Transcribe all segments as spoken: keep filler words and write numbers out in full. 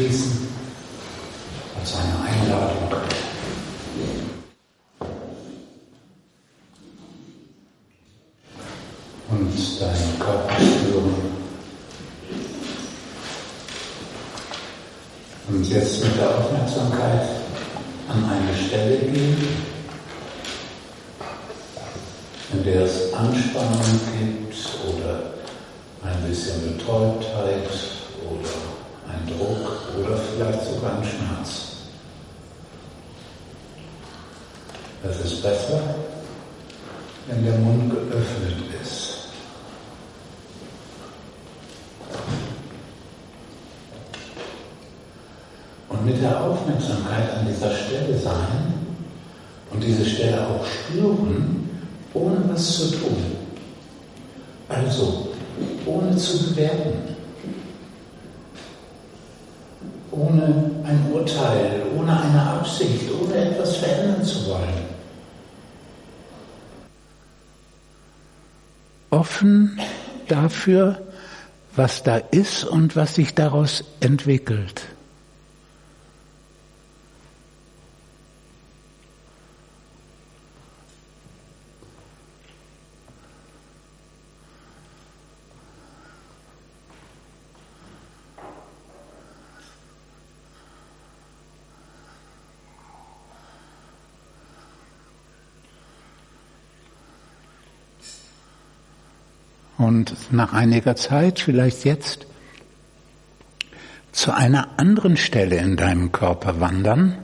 schließen als eine Einladung. Und deinen Körper spüren. Und jetzt mit der Aufmerksamkeit an eine Stelle gehen, in der es Anspannung gibt oder ein bisschen Betäubtheit oder ein Druck oder vielleicht sogar ein Schmerz. Es ist besser, wenn der Mund geöffnet ist. Und mit der Aufmerksamkeit an dieser Stelle sein und diese Stelle auch spüren, ohne was zu tun. Also, ohne zu bewerten. Ohne ein Urteil, ohne eine Absicht, ohne etwas verändern zu wollen. Offen dafür, was da ist und was sich daraus entwickelt. Und nach einiger Zeit, vielleicht jetzt, zu einer anderen Stelle in deinem Körper wandern,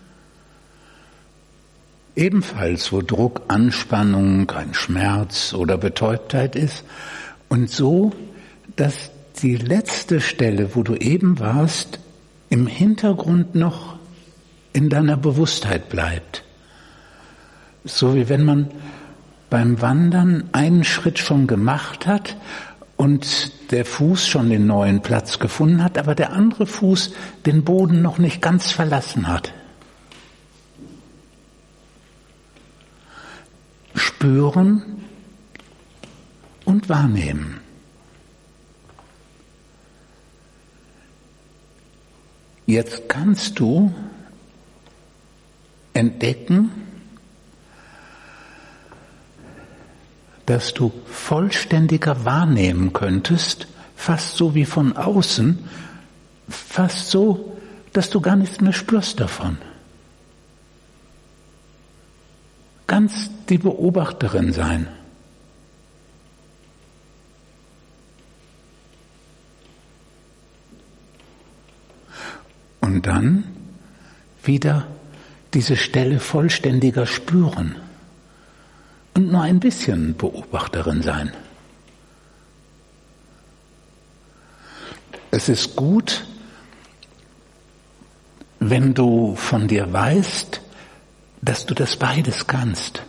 ebenfalls wo Druck, Anspannung, ein Schmerz oder Betäubtheit ist, und so, dass die letzte Stelle, wo du eben warst, im Hintergrund noch in deiner Bewusstheit bleibt. So wie wenn man beim Wandern einen Schritt schon gemacht hat und der Fuß schon den neuen Platz gefunden hat, aber der andere Fuß den Boden noch nicht ganz verlassen hat. Spüren und wahrnehmen. Jetzt kannst du entdecken, dass du vollständiger wahrnehmen könntest, fast so wie von außen, fast so, dass du gar nichts mehr spürst davon. Ganz die Beobachterin sein. Und dann wieder diese Stelle vollständiger spüren. Und nur ein bisschen Beobachterin sein. Es ist gut, wenn du von dir weißt, dass du das beides kannst.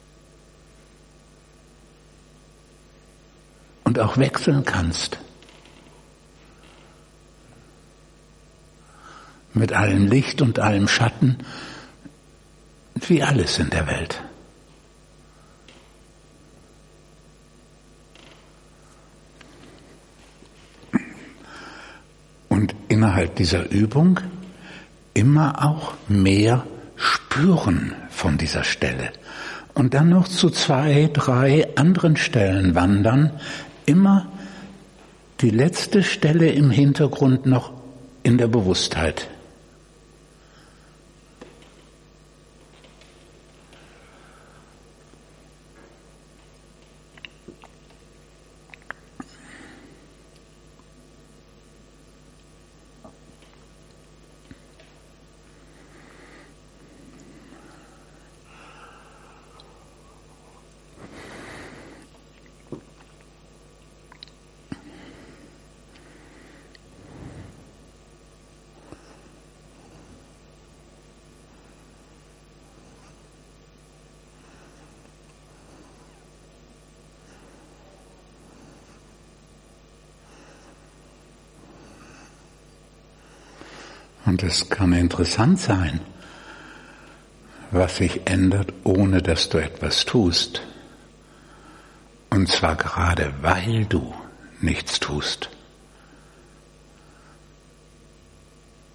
Und auch wechseln kannst. Mit allem Licht und allem Schatten, wie alles in der Welt. Und innerhalb dieser Übung immer auch mehr spüren von dieser Stelle. Und dann noch zu zwei, drei anderen Stellen wandern. Immer die letzte Stelle im Hintergrund noch in der Bewusstheit. Und es kann interessant sein, was sich ändert, ohne dass du etwas tust. Und zwar gerade, weil du nichts tust.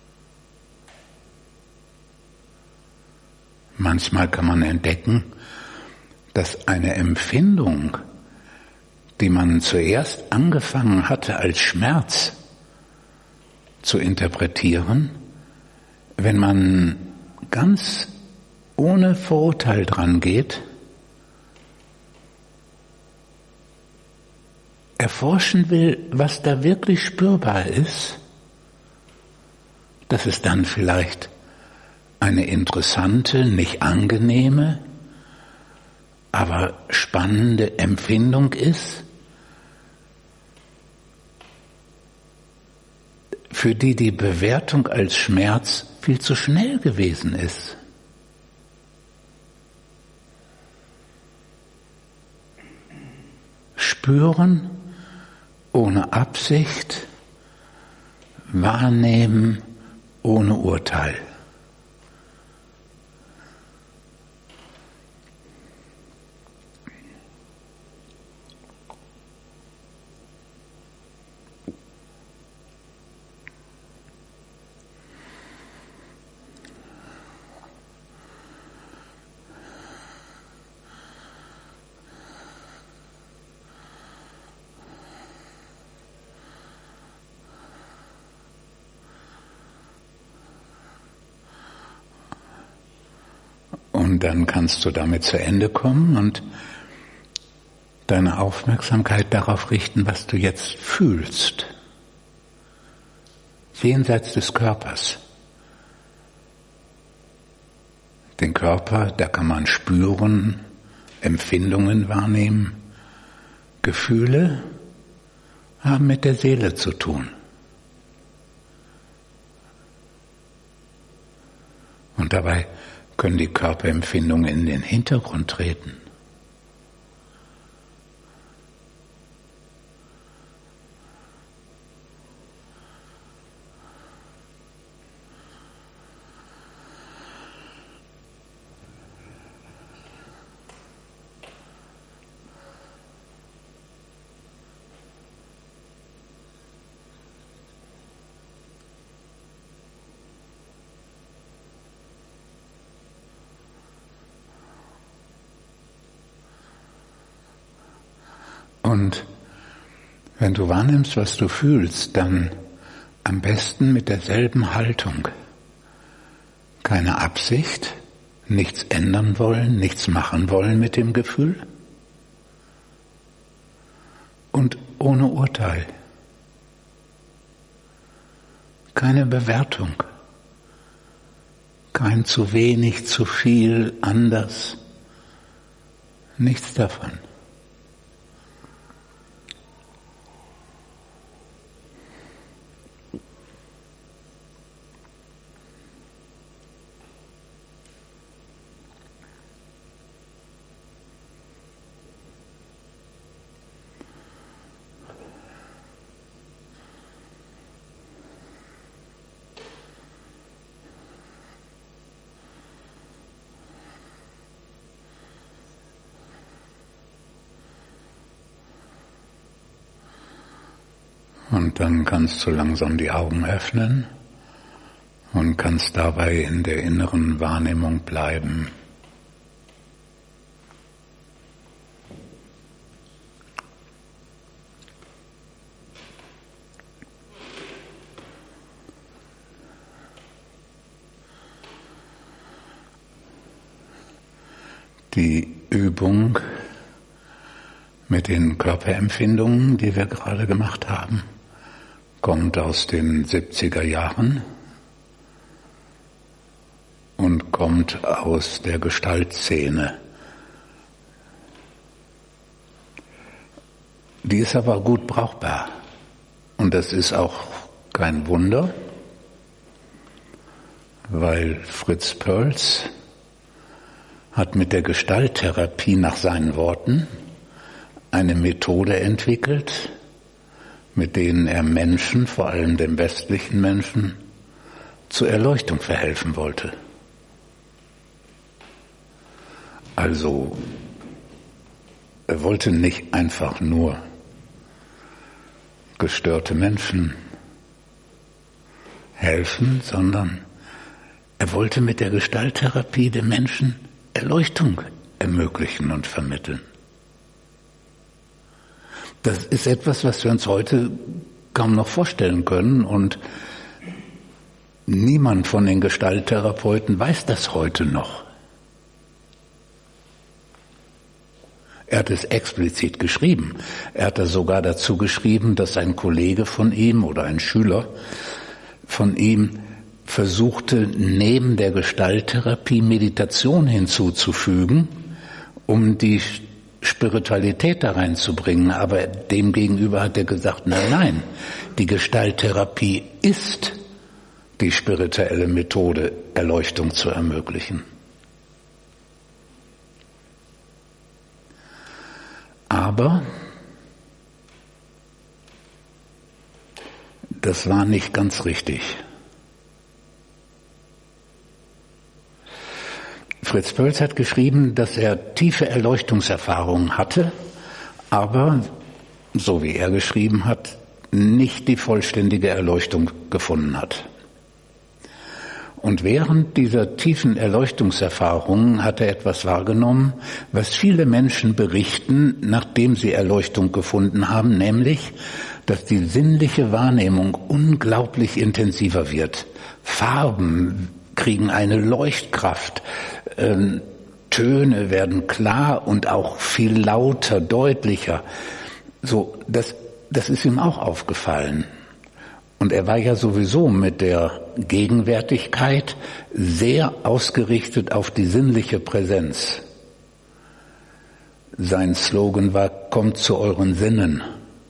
Manchmal kann man entdecken, dass eine Empfindung, die man zuerst angefangen hatte als Schmerz zu interpretieren, wenn man ganz ohne Vorurteil dran geht, erforschen will, was da wirklich spürbar ist, dass es dann vielleicht eine interessante, nicht angenehme, aber spannende Empfindung ist, für die die Bewertung als Schmerz viel zu schnell gewesen ist. Spüren ohne Absicht, wahrnehmen ohne Urteil. Und dann kannst du damit zu Ende kommen und deine Aufmerksamkeit darauf richten, was du jetzt fühlst. Jenseits des Körpers. Den Körper, da kann man spüren, Empfindungen wahrnehmen. Gefühle haben mit der Seele zu tun. Und dabei können die Körperempfindungen in den Hintergrund treten. Und wenn du wahrnimmst, was du fühlst, dann am besten mit derselben Haltung. Keine Absicht, nichts ändern wollen, nichts machen wollen mit dem Gefühl und ohne Urteil. Keine Bewertung, kein zu wenig, zu viel, anders, nichts davon. Und dann kannst du langsam die Augen öffnen und kannst dabei in der inneren Wahrnehmung bleiben. Die Übung mit den Körperempfindungen, die wir gerade gemacht haben, kommt aus den siebziger Jahren und kommt aus der Gestaltszene. Die ist aber gut brauchbar. Und das ist auch kein Wunder, weil Fritz Perls hat mit der Gestalttherapie nach seinen Worten eine Methode entwickelt, mit denen er Menschen, vor allem dem westlichen Menschen, zur Erleuchtung verhelfen wollte. Also, er wollte nicht einfach nur gestörte Menschen helfen, sondern Er wollte mit der Gestalttherapie den Menschen Erleuchtung ermöglichen und vermitteln. Das ist etwas, was wir uns heute kaum noch vorstellen können, und niemand von den Gestalttherapeuten weiß das heute noch. Er hat es explizit geschrieben. Er hat da sogar dazu geschrieben, dass ein Kollege von ihm oder ein Schüler von ihm versuchte, neben der Gestalttherapie Meditation hinzuzufügen, um die Spiritualität da reinzubringen. Aber demgegenüber hat er gesagt, nein, nein, die Gestalttherapie ist die spirituelle Methode, Erleuchtung zu ermöglichen. Aber das war nicht ganz richtig. Fritz Perls hat geschrieben, dass er tiefe Erleuchtungserfahrungen hatte, aber, so wie er geschrieben hat, nicht die vollständige Erleuchtung gefunden hat. Und während dieser tiefen Erleuchtungserfahrungen hat er etwas wahrgenommen, was viele Menschen berichten, nachdem sie Erleuchtung gefunden haben, nämlich, dass die sinnliche Wahrnehmung unglaublich intensiver wird. Farben kriegen eine Leuchtkraft, ähm, Töne werden klar und auch viel lauter, deutlicher. So, das, das ist ihm auch aufgefallen. Und er war ja sowieso mit der Gegenwärtigkeit sehr ausgerichtet auf die sinnliche Präsenz. Sein Slogan war, kommt zu euren Sinnen.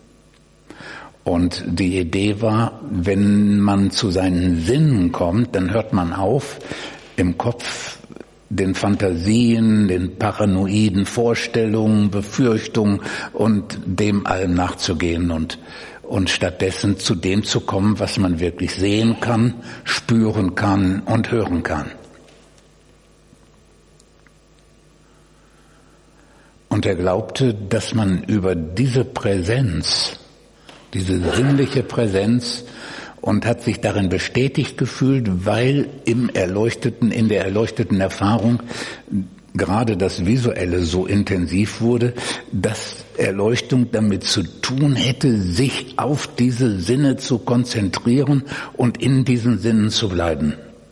Und die Idee war, wenn man zu seinen Sinnen kommt, dann hört man auf, im Kopf den Fantasien, den paranoiden Vorstellungen, Befürchtungen und dem allem nachzugehen und und stattdessen zu dem zu kommen, was man wirklich sehen kann, spüren kann und hören kann. Und er glaubte, dass man über diese Präsenz, diese sinnliche Präsenz, und hat sich darin bestätigt gefühlt, weil im Erleuchteten, in der erleuchteten Erfahrung gerade das Visuelle so intensiv wurde, dass Erleuchtung damit zu tun hätte, sich auf diese Sinne zu konzentrieren und in diesen Sinnen zu bleiben.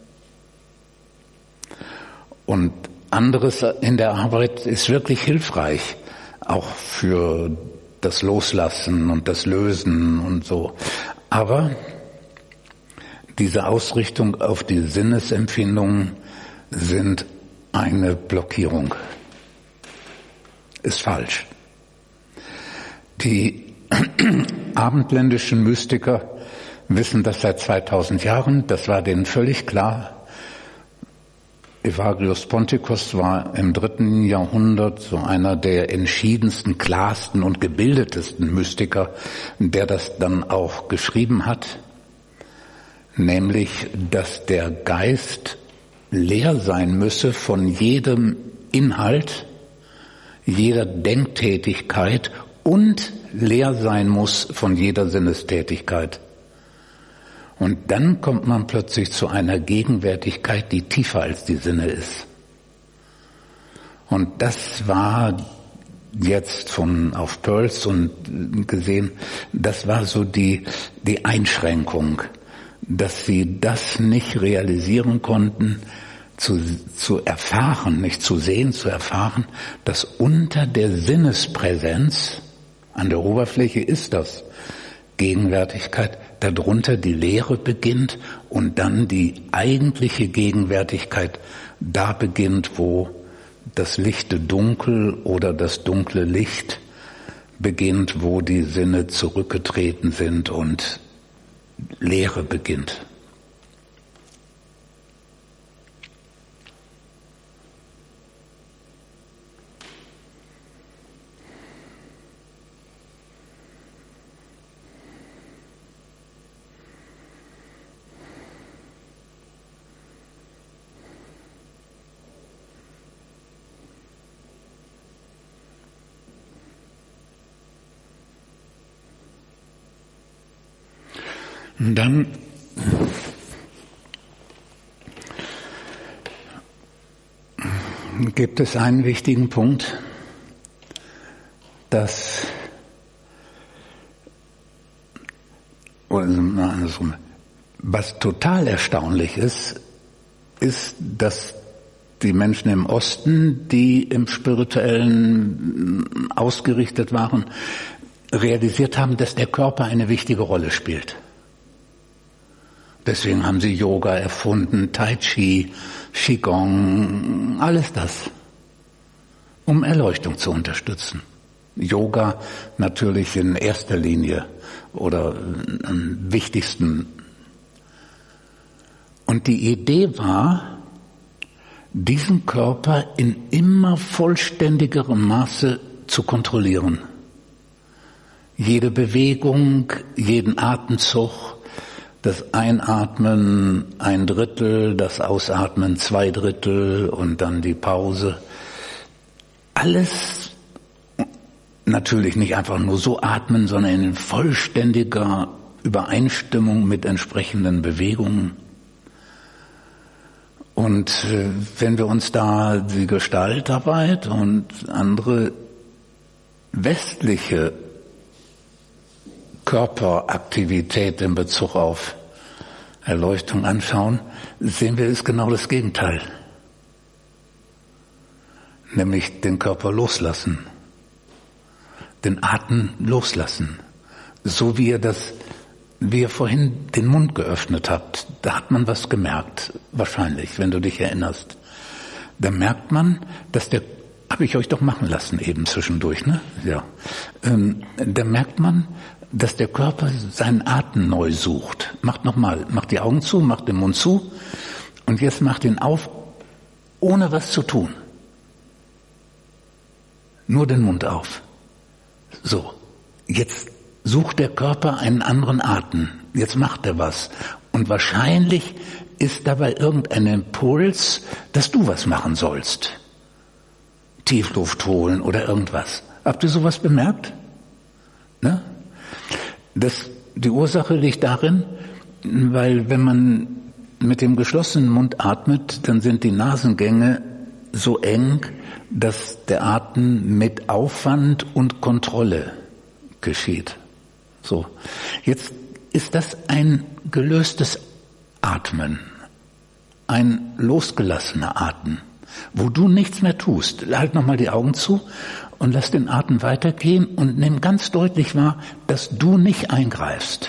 Und anderes in der Arbeit ist wirklich hilfreich, auch für das Loslassen und das Lösen und so. Aber diese Ausrichtung auf die Sinnesempfindungen sind eine Blockierung. Ist falsch. Die abendländischen Mystiker wissen das seit zweitausend Jahren. Das war denen völlig klar. Evagrius Ponticus war im dritten Jahrhundert so einer der entschiedensten, klarsten und gebildetesten Mystiker, der das dann auch geschrieben hat. Nämlich, dass der Geist leer sein müsse von jedem Inhalt, jeder Denktätigkeit und leer sein muss von jeder Sinnestätigkeit. Und dann kommt man plötzlich zu einer Gegenwärtigkeit, die tiefer als die Sinne ist. Und das war jetzt von auf Perls und gesehen, das war so die, die Einschränkung, dass sie das nicht realisieren konnten, zu, zu erfahren, nicht zu sehen, zu erfahren, dass unter der Sinnespräsenz, an der Oberfläche ist das Gegenwärtigkeit, darunter die Leere beginnt und dann die eigentliche Gegenwärtigkeit da beginnt, wo das lichte Dunkel oder das dunkle Licht beginnt, wo die Sinne zurückgetreten sind und Leere beginnt. Und dann gibt es einen wichtigen Punkt, dass, oder andersrum, was total erstaunlich ist, ist, dass die Menschen im Osten, die im Spirituellen ausgerichtet waren, realisiert haben, dass der Körper eine wichtige Rolle spielt. Deswegen haben sie Yoga erfunden, Tai Chi, Qigong, alles das, um Erleuchtung zu unterstützen. Yoga natürlich in erster Linie oder am wichtigsten. Und die Idee war, diesen Körper in immer vollständigerem Maße zu kontrollieren. Jede Bewegung, jeden Atemzug, das Einatmen ein Drittel, das Ausatmen zwei Drittel und dann die Pause. Alles natürlich nicht einfach nur so atmen, sondern in vollständiger Übereinstimmung mit entsprechenden Bewegungen. Und wenn wir uns da die Gestaltarbeit und andere westliche Körperaktivität in Bezug auf Erleuchtung anschauen, sehen wir, ist genau das Gegenteil. Nämlich den Körper loslassen, den Atem loslassen. So wie ihr das, wie ihr vorhin den Mund geöffnet habt, da hat man was gemerkt, wahrscheinlich, wenn du dich erinnerst. Da merkt man, dass der, habe ich euch doch machen lassen eben zwischendurch, ne? Ja. Ähm, da merkt man, dass der Körper seinen Atem neu sucht. Macht nochmal, macht die Augen zu, macht den Mund zu und jetzt macht ihn auf, ohne was zu tun. Nur den Mund auf. So, jetzt sucht der Körper einen anderen Atem. Jetzt macht er was. Und wahrscheinlich ist dabei irgendein Impuls, dass du was machen sollst. Tiefluft holen oder irgendwas. Habt ihr sowas bemerkt? Ne? Das, die Ursache liegt darin, weil wenn man mit dem geschlossenen Mund atmet, dann sind die Nasengänge so eng, dass der Atem mit Aufwand und Kontrolle geschieht. So. Jetzt ist das ein gelöstes Atmen, ein losgelassener Atem, wo du nichts mehr tust. Halt nochmal die Augen zu und lass den Atem weitergehen und nimm ganz deutlich wahr, dass du nicht eingreifst.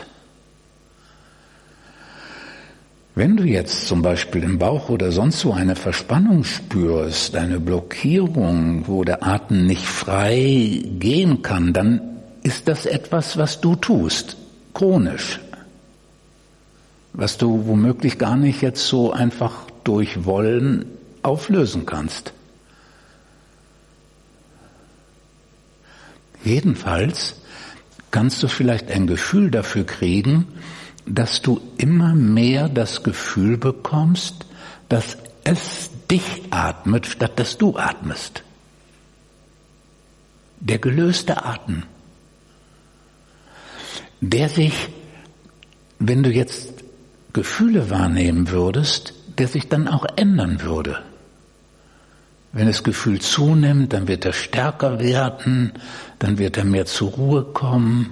Wenn du jetzt zum Beispiel im Bauch oder sonst wo eine Verspannung spürst, eine Blockierung, wo der Atem nicht frei gehen kann, dann ist das etwas, was du tust, chronisch, was du womöglich gar nicht jetzt so einfach durch Wollen auflösen kannst. Jedenfalls kannst du vielleicht ein Gefühl dafür kriegen, dass du immer mehr das Gefühl bekommst, dass es dich atmet, statt dass du atmest. Der gelöste Atem, der sich, wenn du jetzt Gefühle wahrnehmen würdest, der sich dann auch ändern würde. Wenn das Gefühl zunimmt, dann wird er stärker werden, dann wird er mehr zur Ruhe kommen.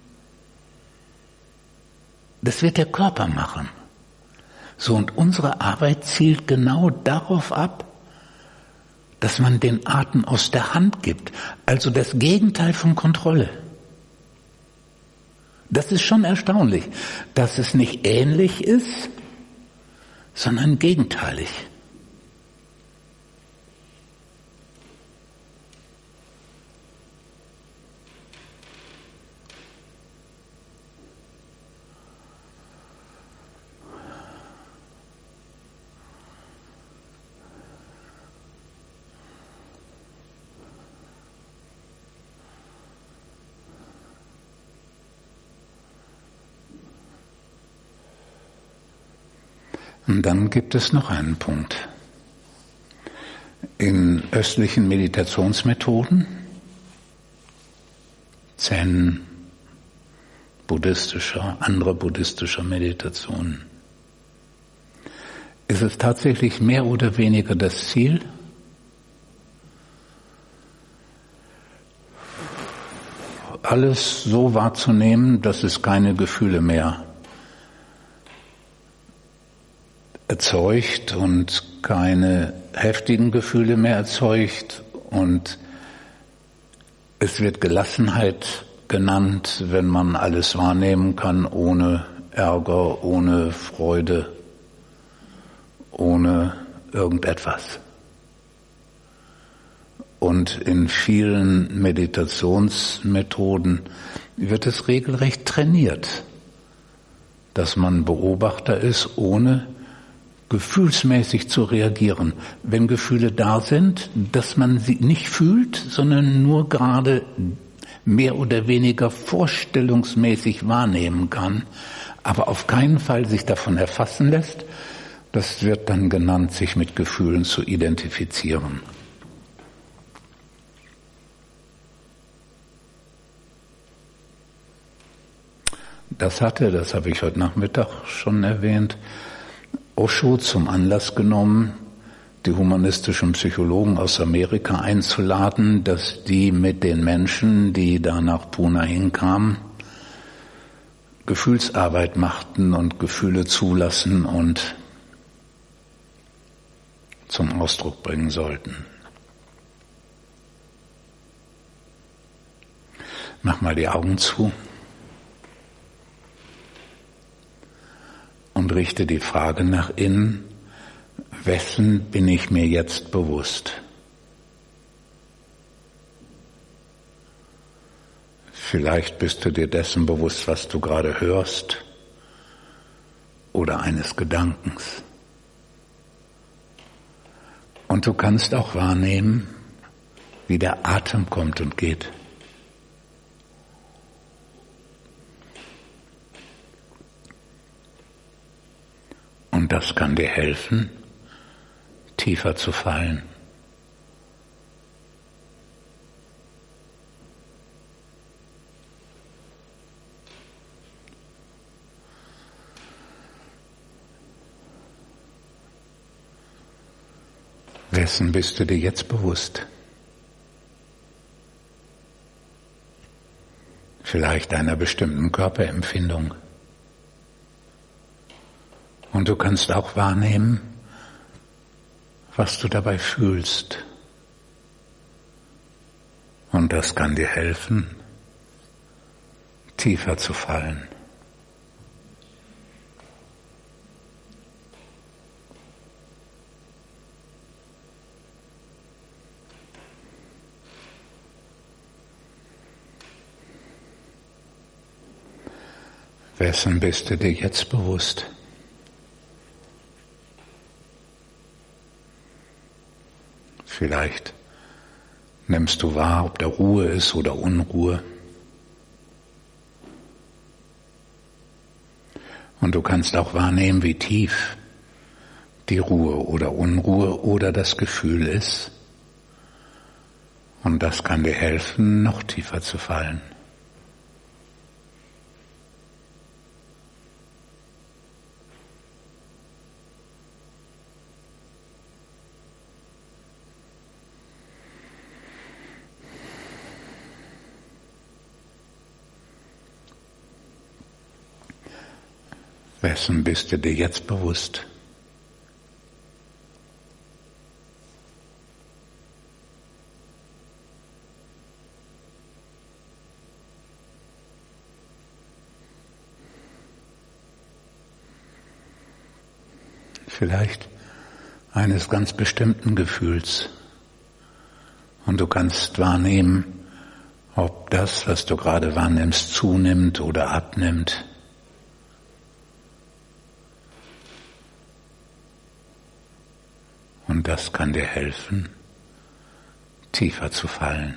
Das wird der Körper machen. So, und unsere Arbeit zielt genau darauf ab, dass man den Atem aus der Hand gibt. Also das Gegenteil von Kontrolle. Das ist schon erstaunlich, dass es nicht ähnlich ist, sondern gegenteilig. Und dann gibt es noch einen Punkt. In östlichen Meditationsmethoden, Zen, buddhistischer, anderer buddhistischer Meditationen, ist es tatsächlich mehr oder weniger das Ziel, alles so wahrzunehmen, dass es keine Gefühle mehr erzeugt und keine heftigen Gefühle mehr erzeugt, und es wird Gelassenheit genannt, wenn man alles wahrnehmen kann, ohne Ärger, ohne Freude, ohne irgendetwas. Und in vielen Meditationsmethoden wird es regelrecht trainiert, dass man Beobachter ist, ohne gefühlsmäßig zu reagieren. Wenn Gefühle da sind, dass man sie nicht fühlt, sondern nur gerade mehr oder weniger vorstellungsmäßig wahrnehmen kann, aber auf keinen Fall sich davon erfassen lässt. Das wird dann genannt, sich mit Gefühlen zu identifizieren. Das hatte, das habe ich heute Nachmittag schon erwähnt, Osho zum Anlass genommen, die humanistischen Psychologen aus Amerika einzuladen, dass die mit den Menschen, die da nach Pune hinkamen, Gefühlsarbeit machten und Gefühle zulassen und zum Ausdruck bringen sollten. Mach mal die Augen zu und richte die Frage nach innen: Wessen bin ich mir jetzt bewusst? Vielleicht bist du dir dessen bewusst, was du gerade hörst, oder eines Gedankens. Und du kannst auch wahrnehmen, wie der Atem kommt und geht. Und das kann dir helfen, tiefer zu fallen. Wessen bist du dir jetzt bewusst? Vielleicht einer bestimmten Körperempfindung. Und du kannst auch wahrnehmen, was du dabei fühlst. Und das kann dir helfen, tiefer zu fallen. Wessen bist du dir jetzt bewusst? Vielleicht nimmst du wahr, ob da Ruhe ist oder Unruhe. Und du kannst auch wahrnehmen, wie tief die Ruhe oder Unruhe oder das Gefühl ist. Und das kann dir helfen, noch tiefer zu fallen. Wessen bist du dir jetzt bewusst? Vielleicht eines ganz bestimmten Gefühls. Und du kannst wahrnehmen, ob das, was du gerade wahrnimmst, zunimmt oder abnimmt. Und das kann dir helfen, tiefer zu fallen.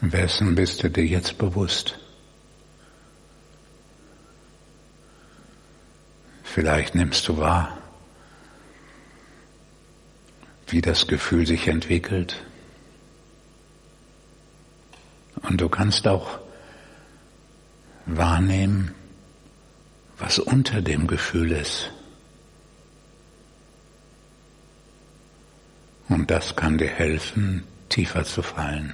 Wessen bist du dir jetzt bewusst? Vielleicht nimmst du wahr, wie das Gefühl sich entwickelt. Und du kannst auch wahrnehmen, was unter dem Gefühl ist. Und das kann dir helfen, tiefer zu fallen.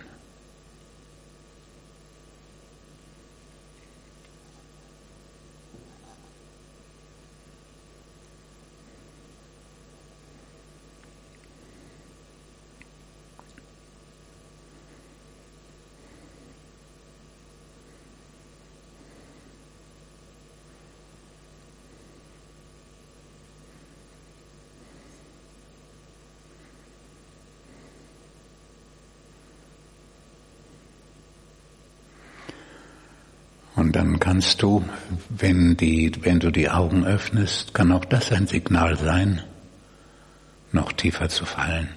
Und dann kannst du, wenn, die, wenn du die Augen öffnest, kann auch das ein Signal sein, noch tiefer zu fallen.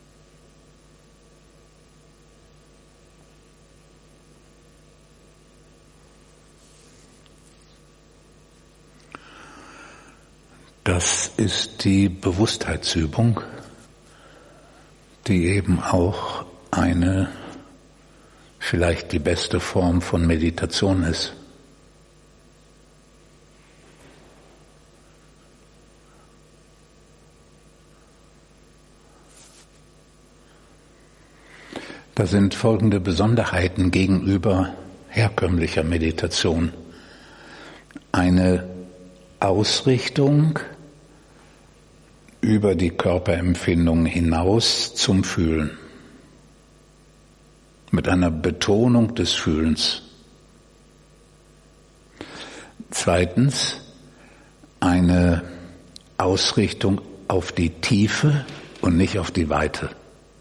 Das ist die Bewusstheitsübung, die eben auch eine, vielleicht die beste Form von Meditation ist. Da sind folgende Besonderheiten gegenüber herkömmlicher Meditation. Eine Ausrichtung über die Körperempfindung hinaus zum Fühlen. Mit einer Betonung des Fühlens. Zweitens, eine Ausrichtung auf die Tiefe und nicht auf die Weite.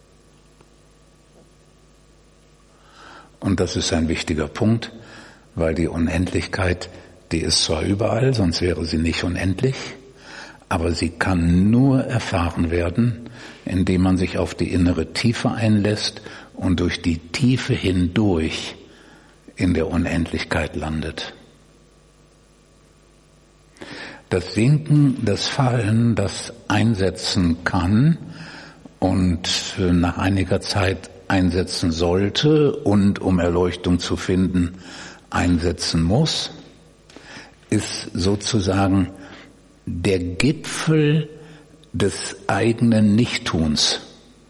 Und das ist ein wichtiger Punkt, weil die Unendlichkeit, die ist zwar überall, sonst wäre sie nicht unendlich, aber sie kann nur erfahren werden, indem man sich auf die innere Tiefe einlässt und durch die Tiefe hindurch in der Unendlichkeit landet. Das Sinken, das Fallen, das einsetzen kann und nach einiger Zeit einsetzen sollte und um Erleuchtung zu finden, einsetzen muss, ist sozusagen der Gipfel des eigenen Nichttuns.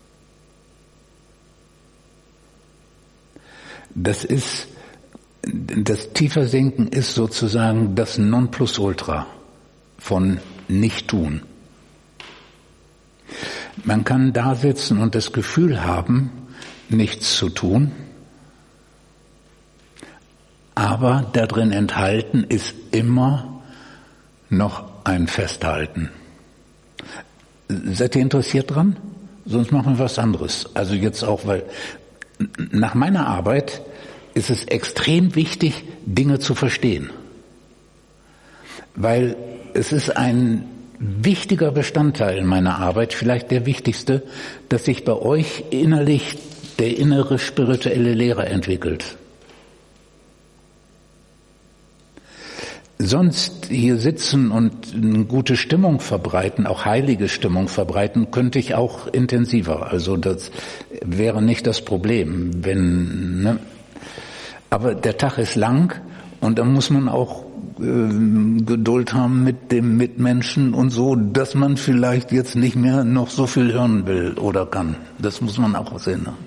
Das ist, das Tiefersinken ist sozusagen das Nonplusultra von Nichttun. Man kann da sitzen und das Gefühl haben, nichts zu tun, aber darin enthalten ist immer noch ein Festhalten. Seid ihr interessiert dran? Sonst machen wir was anderes. Also jetzt auch, weil nach meiner Arbeit ist es extrem wichtig, Dinge zu verstehen. Weil es ist ein wichtiger Bestandteil meiner Arbeit, vielleicht der wichtigste, dass sich bei euch innerlich der innere spirituelle Lehrer entwickelt. Sonst hier sitzen und eine gute Stimmung verbreiten, auch heilige Stimmung verbreiten, könnte ich auch intensiver. Also das wäre nicht das Problem, wenn, ne? Aber der Tag ist lang und da muss man auch äh, Geduld haben mit dem Mitmenschen und so, dass man vielleicht jetzt nicht mehr noch so viel hören will oder kann. Das muss man auch sehen. Ne?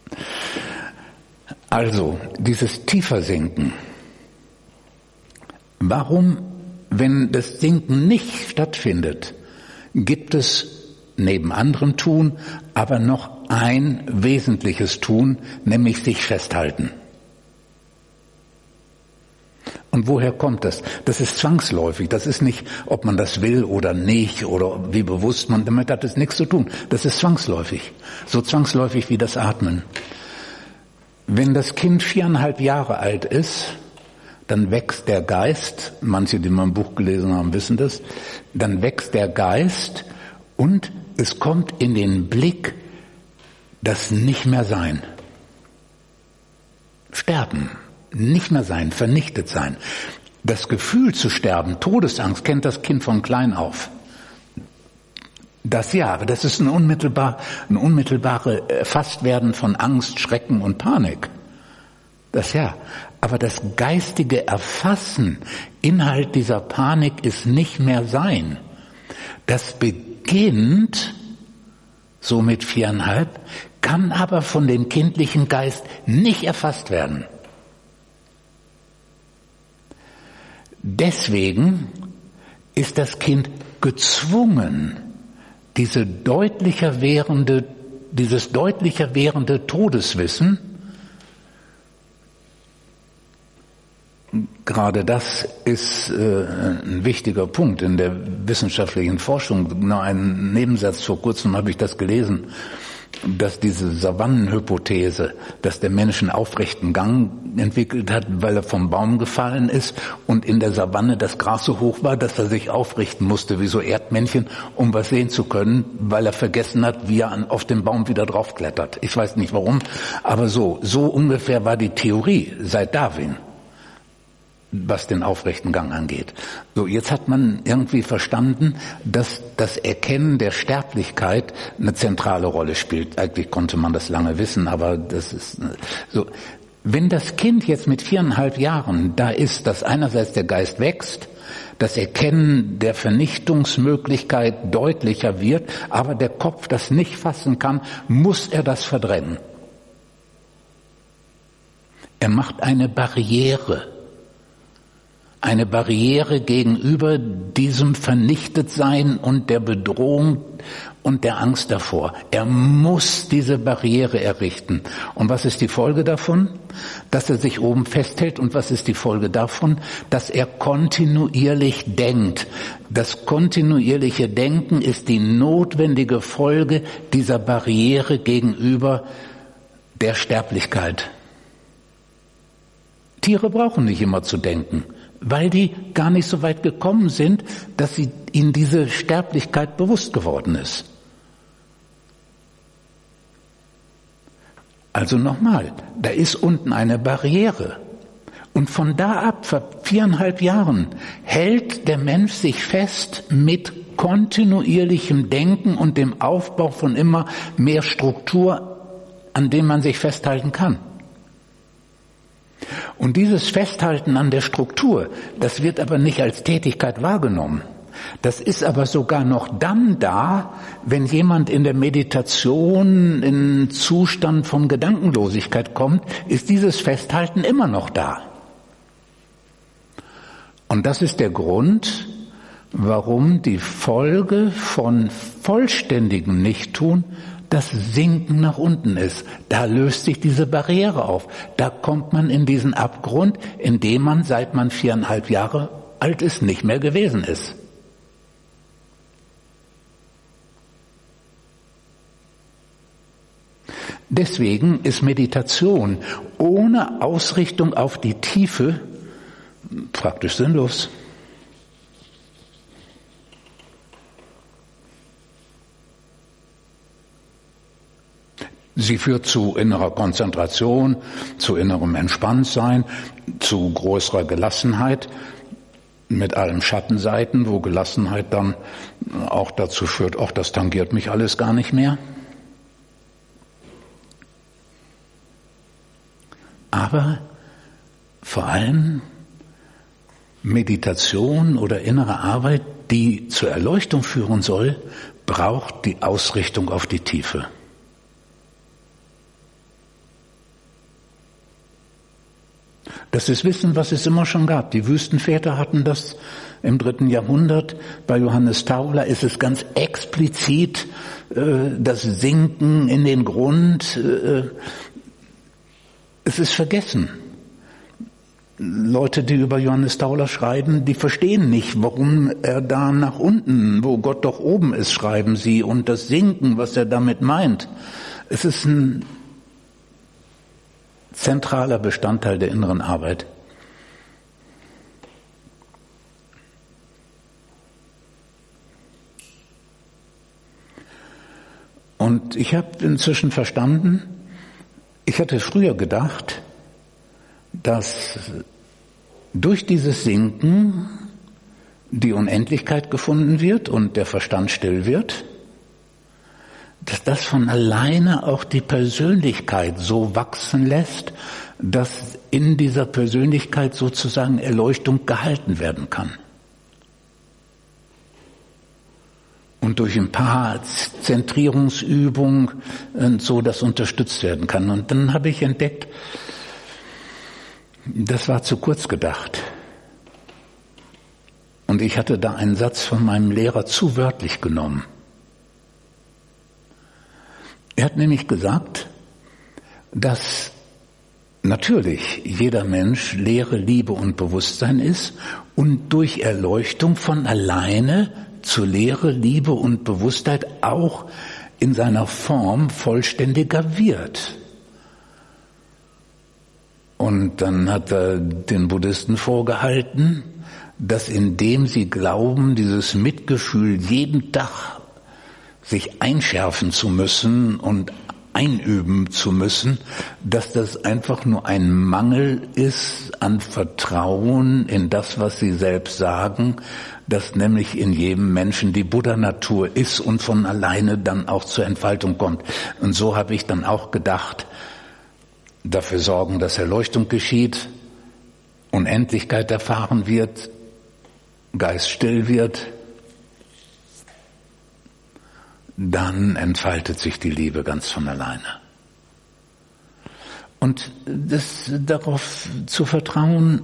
Also, dieses Tiefersinken. Warum, wenn das Sinken nicht stattfindet, gibt es neben anderem Tun aber noch ein wesentliches Tun, nämlich sich festhalten. Und woher kommt das? Das ist zwangsläufig. Das ist nicht, ob man das will oder nicht oder wie bewusst man, damit hat es nichts zu tun. Das ist zwangsläufig. So zwangsläufig wie das Atmen. Wenn das Kind viereinhalb Jahre alt ist, dann wächst der Geist, manche, die mal ein Buch gelesen haben, wissen das, dann wächst der Geist und es kommt in den Blick das Nicht mehr Sein. sterben, nicht mehr sein, vernichtet sein. Das Gefühl zu sterben, Todesangst, kennt das Kind von klein auf. Das ja, aber das ist ein unmittelbar, ein unmittelbare Erfasstwerden von Angst, Schrecken und Panik. Das ja. Aber das geistige Erfassen, Inhalt dieser Panik ist nicht mehr sein. Das beginnt so mit viereinhalb, kann aber von dem kindlichen Geist nicht erfasst werden. Deswegen ist das Kind gezwungen, diese deutlicher währende, dieses deutlicher währende Todeswissen, gerade das ist äh, ein wichtiger Punkt in der wissenschaftlichen Forschung. Nur einen Nebensatz, vor kurzem habe ich das gelesen, dass diese Savannenhypothese, dass der Mensch einen aufrechten Gang entwickelt hat, weil er vom Baum gefallen ist und in der Savanne das Gras so hoch war, dass er sich aufrichten musste wie so Erdmännchen, um was sehen zu können, weil er vergessen hat, wie er an, auf den Baum wieder draufklettert. Ich weiß nicht warum, aber so, so ungefähr war die Theorie seit Darwin, was den aufrechten Gang angeht. So, jetzt hat man irgendwie verstanden, dass das Erkennen der Sterblichkeit eine zentrale Rolle spielt. Eigentlich konnte man das lange wissen, aber das ist so. Wenn das Kind jetzt mit viereinhalb Jahren da ist, dass einerseits der Geist wächst, das Erkennen der Vernichtungsmöglichkeit deutlicher wird, aber der Kopf das nicht fassen kann, muss er das verdrängen. Er macht eine Barriere. Eine Barriere gegenüber diesem Vernichtetsein und der Bedrohung und der Angst davor. Er muss diese Barriere errichten. Und was ist die Folge davon? Dass er sich oben festhält. Und was ist die Folge davon? Dass er kontinuierlich denkt. Das kontinuierliche Denken ist die notwendige Folge dieser Barriere gegenüber der Sterblichkeit. Tiere brauchen nicht immer zu denken, weil die gar nicht so weit gekommen sind, dass sie ihnen diese Sterblichkeit bewusst geworden ist. Also nochmal, da ist unten eine Barriere. Und von da ab, vor viereinhalb Jahren, hält der Mensch sich fest mit kontinuierlichem Denken und dem Aufbau von immer mehr Struktur, an dem man sich festhalten kann. Und dieses Festhalten an der Struktur, das wird aber nicht als Tätigkeit wahrgenommen. Das ist aber sogar noch dann da, wenn jemand in der Meditation in einen Zustand von Gedankenlosigkeit kommt, ist dieses Festhalten immer noch da. Und das ist der Grund, warum die Folge von vollständigem Nichttun das Sinken nach unten ist. Da löst sich diese Barriere auf. Da kommt man in diesen Abgrund, in dem man, seit man viereinhalb Jahre alt ist, nicht mehr gewesen ist. Deswegen ist Meditation ohne Ausrichtung auf die Tiefe praktisch sinnlos. Sie führt zu innerer Konzentration, zu innerem Entspanntsein, zu größerer Gelassenheit, mit allen Schattenseiten, wo Gelassenheit dann auch dazu führt, ach, das tangiert mich alles gar nicht mehr. Aber vor allem Meditation oder innere Arbeit, die zur Erleuchtung führen soll, braucht die Ausrichtung auf die Tiefe. Das ist Wissen, was es immer schon gab. Die Wüstenväter hatten das im dritten Jahrhundert. Bei Johannes Tauler ist es ganz explizit äh, das Sinken in den Grund. Äh, es ist vergessen. Leute, die über Johannes Tauler schreiben, die verstehen nicht, warum er da nach unten, wo Gott doch oben ist, schreiben sie. Und das Sinken, was er damit meint. Es ist ein zentraler Bestandteil der inneren Arbeit. Und ich habe inzwischen verstanden, ich hatte früher gedacht, dass durch dieses Sinken die Unendlichkeit gefunden wird und der Verstand still wird, dass das von alleine auch die Persönlichkeit so wachsen lässt, dass in dieser Persönlichkeit sozusagen Erleuchtung gehalten werden kann. Und durch ein paar Zentrierungsübungen so das unterstützt werden kann. Und dann habe ich entdeckt, das war zu kurz gedacht. Und ich hatte da einen Satz von meinem Lehrer zu wörtlich genommen. Er hat nämlich gesagt, dass natürlich jeder Mensch Lehre, Liebe und Bewusstsein ist und durch Erleuchtung von alleine zu Lehre, Liebe und Bewusstheit auch in seiner Form vollständiger wird. Und dann hat er den Buddhisten vorgehalten, dass indem sie glauben, dieses Mitgefühl jeden Tag sich einschärfen zu müssen und einüben zu müssen, dass das einfach nur ein Mangel ist an Vertrauen in das, was sie selbst sagen, dass nämlich in jedem Menschen die Buddha-Natur ist und von alleine dann auch zur Entfaltung kommt. Und so habe ich dann auch gedacht, dafür sorgen, dass Erleuchtung geschieht, Unendlichkeit erfahren wird, Geist still wird, dann entfaltet sich die Liebe ganz von alleine. Und das, darauf zu vertrauen,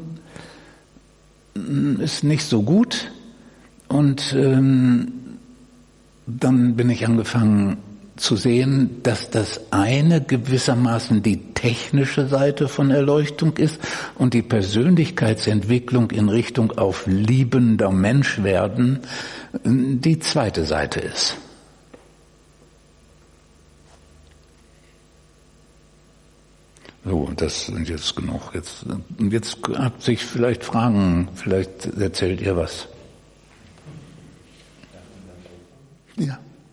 ist nicht so gut. Und ähm, dann bin ich angefangen zu sehen, dass das eine gewissermaßen die technische Seite von Erleuchtung ist und die Persönlichkeitsentwicklung in Richtung auf liebender Mensch werden die zweite Seite ist. So, das sind jetzt genug. Jetzt, jetzt habt sich vielleicht Fragen, vielleicht erzählt ihr was. Ja.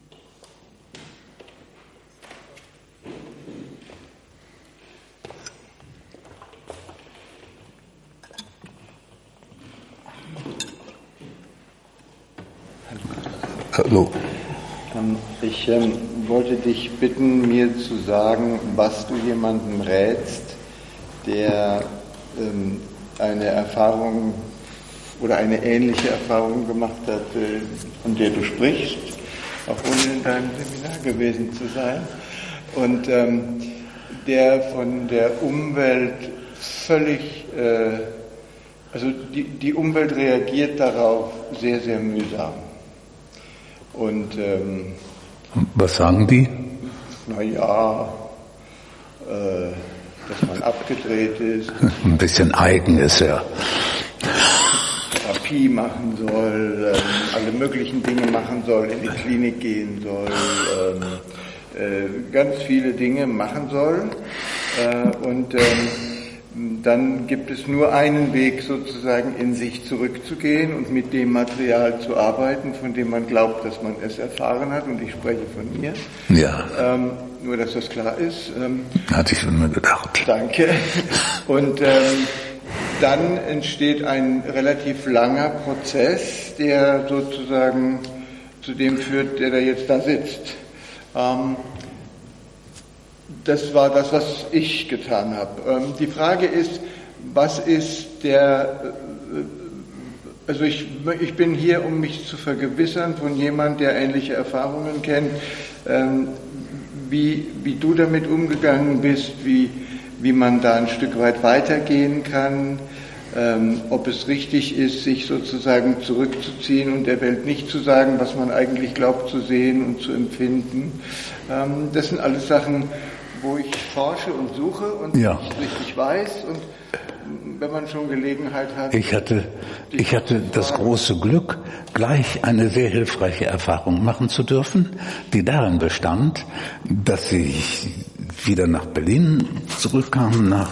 Hallo. Ich ähm, wollte dich bitten, mir zu sagen, was du jemandem rätst, der ähm, eine Erfahrung oder eine ähnliche Erfahrung gemacht hat, äh, von der du sprichst, auch ohne in deinem Seminar gewesen zu sein, und ähm, der von der Umwelt völlig, äh, also die, die Umwelt reagiert darauf sehr, sehr mühsam. Und ähm, was sagen die? Naja, äh, dass man abgedreht ist. Ein bisschen eigen ist er. Therapie machen soll, ähm, alle möglichen Dinge machen soll, in die Klinik gehen soll, ähm, äh, ganz viele Dinge machen soll. Äh, und ähm, dann gibt es nur einen Weg, sozusagen in sich zurückzugehen und mit dem Material zu arbeiten, von dem man glaubt, dass man es erfahren hat. Und ich spreche von mir. Ja. Ähm, nur, dass das klar ist. Ähm, Hatte ich schon mal gedacht. Danke. Und ähm, dann entsteht ein relativ langer Prozess, der sozusagen zu dem führt, der da jetzt da sitzt. Ähm, Das war das, was ich getan habe. Die Frage ist, was ist der, also ich, ich bin hier, um mich zu vergewissern von jemandem, der ähnliche Erfahrungen kennt, wie, wie du damit umgegangen bist, wie, wie man da ein Stück weit weitergehen kann, ob es richtig ist, sich sozusagen zurückzuziehen und der Welt nicht zu sagen, was man eigentlich glaubt zu sehen und zu empfinden. Das sind alles Sachen, wo ich forsche und suche und ja. nicht richtig weiß, und wenn man schon Gelegenheit hat. Ich hatte, ich hatte das große Glück, gleich eine sehr hilfreiche Erfahrung machen zu dürfen, die darin bestand, dass ich wieder nach Berlin zurückkam, nach,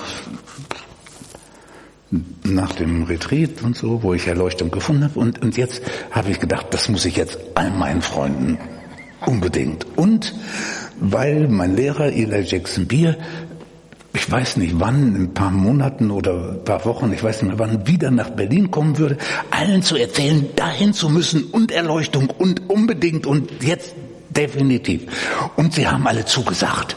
nach dem Retreat und so, wo ich Erleuchtung gefunden habe, und, und jetzt habe ich gedacht, das muss ich jetzt all meinen Freunden unbedingt. Und weil mein Lehrer Eli Jackson Beer ich weiß nicht wann, in ein paar Monaten oder ein paar Wochen, ich weiß nicht mehr wann, wieder nach Berlin kommen würde, allen zu erzählen, dahin zu müssen und Erleuchtung und unbedingt und jetzt definitiv. Und sie haben alle zugesagt.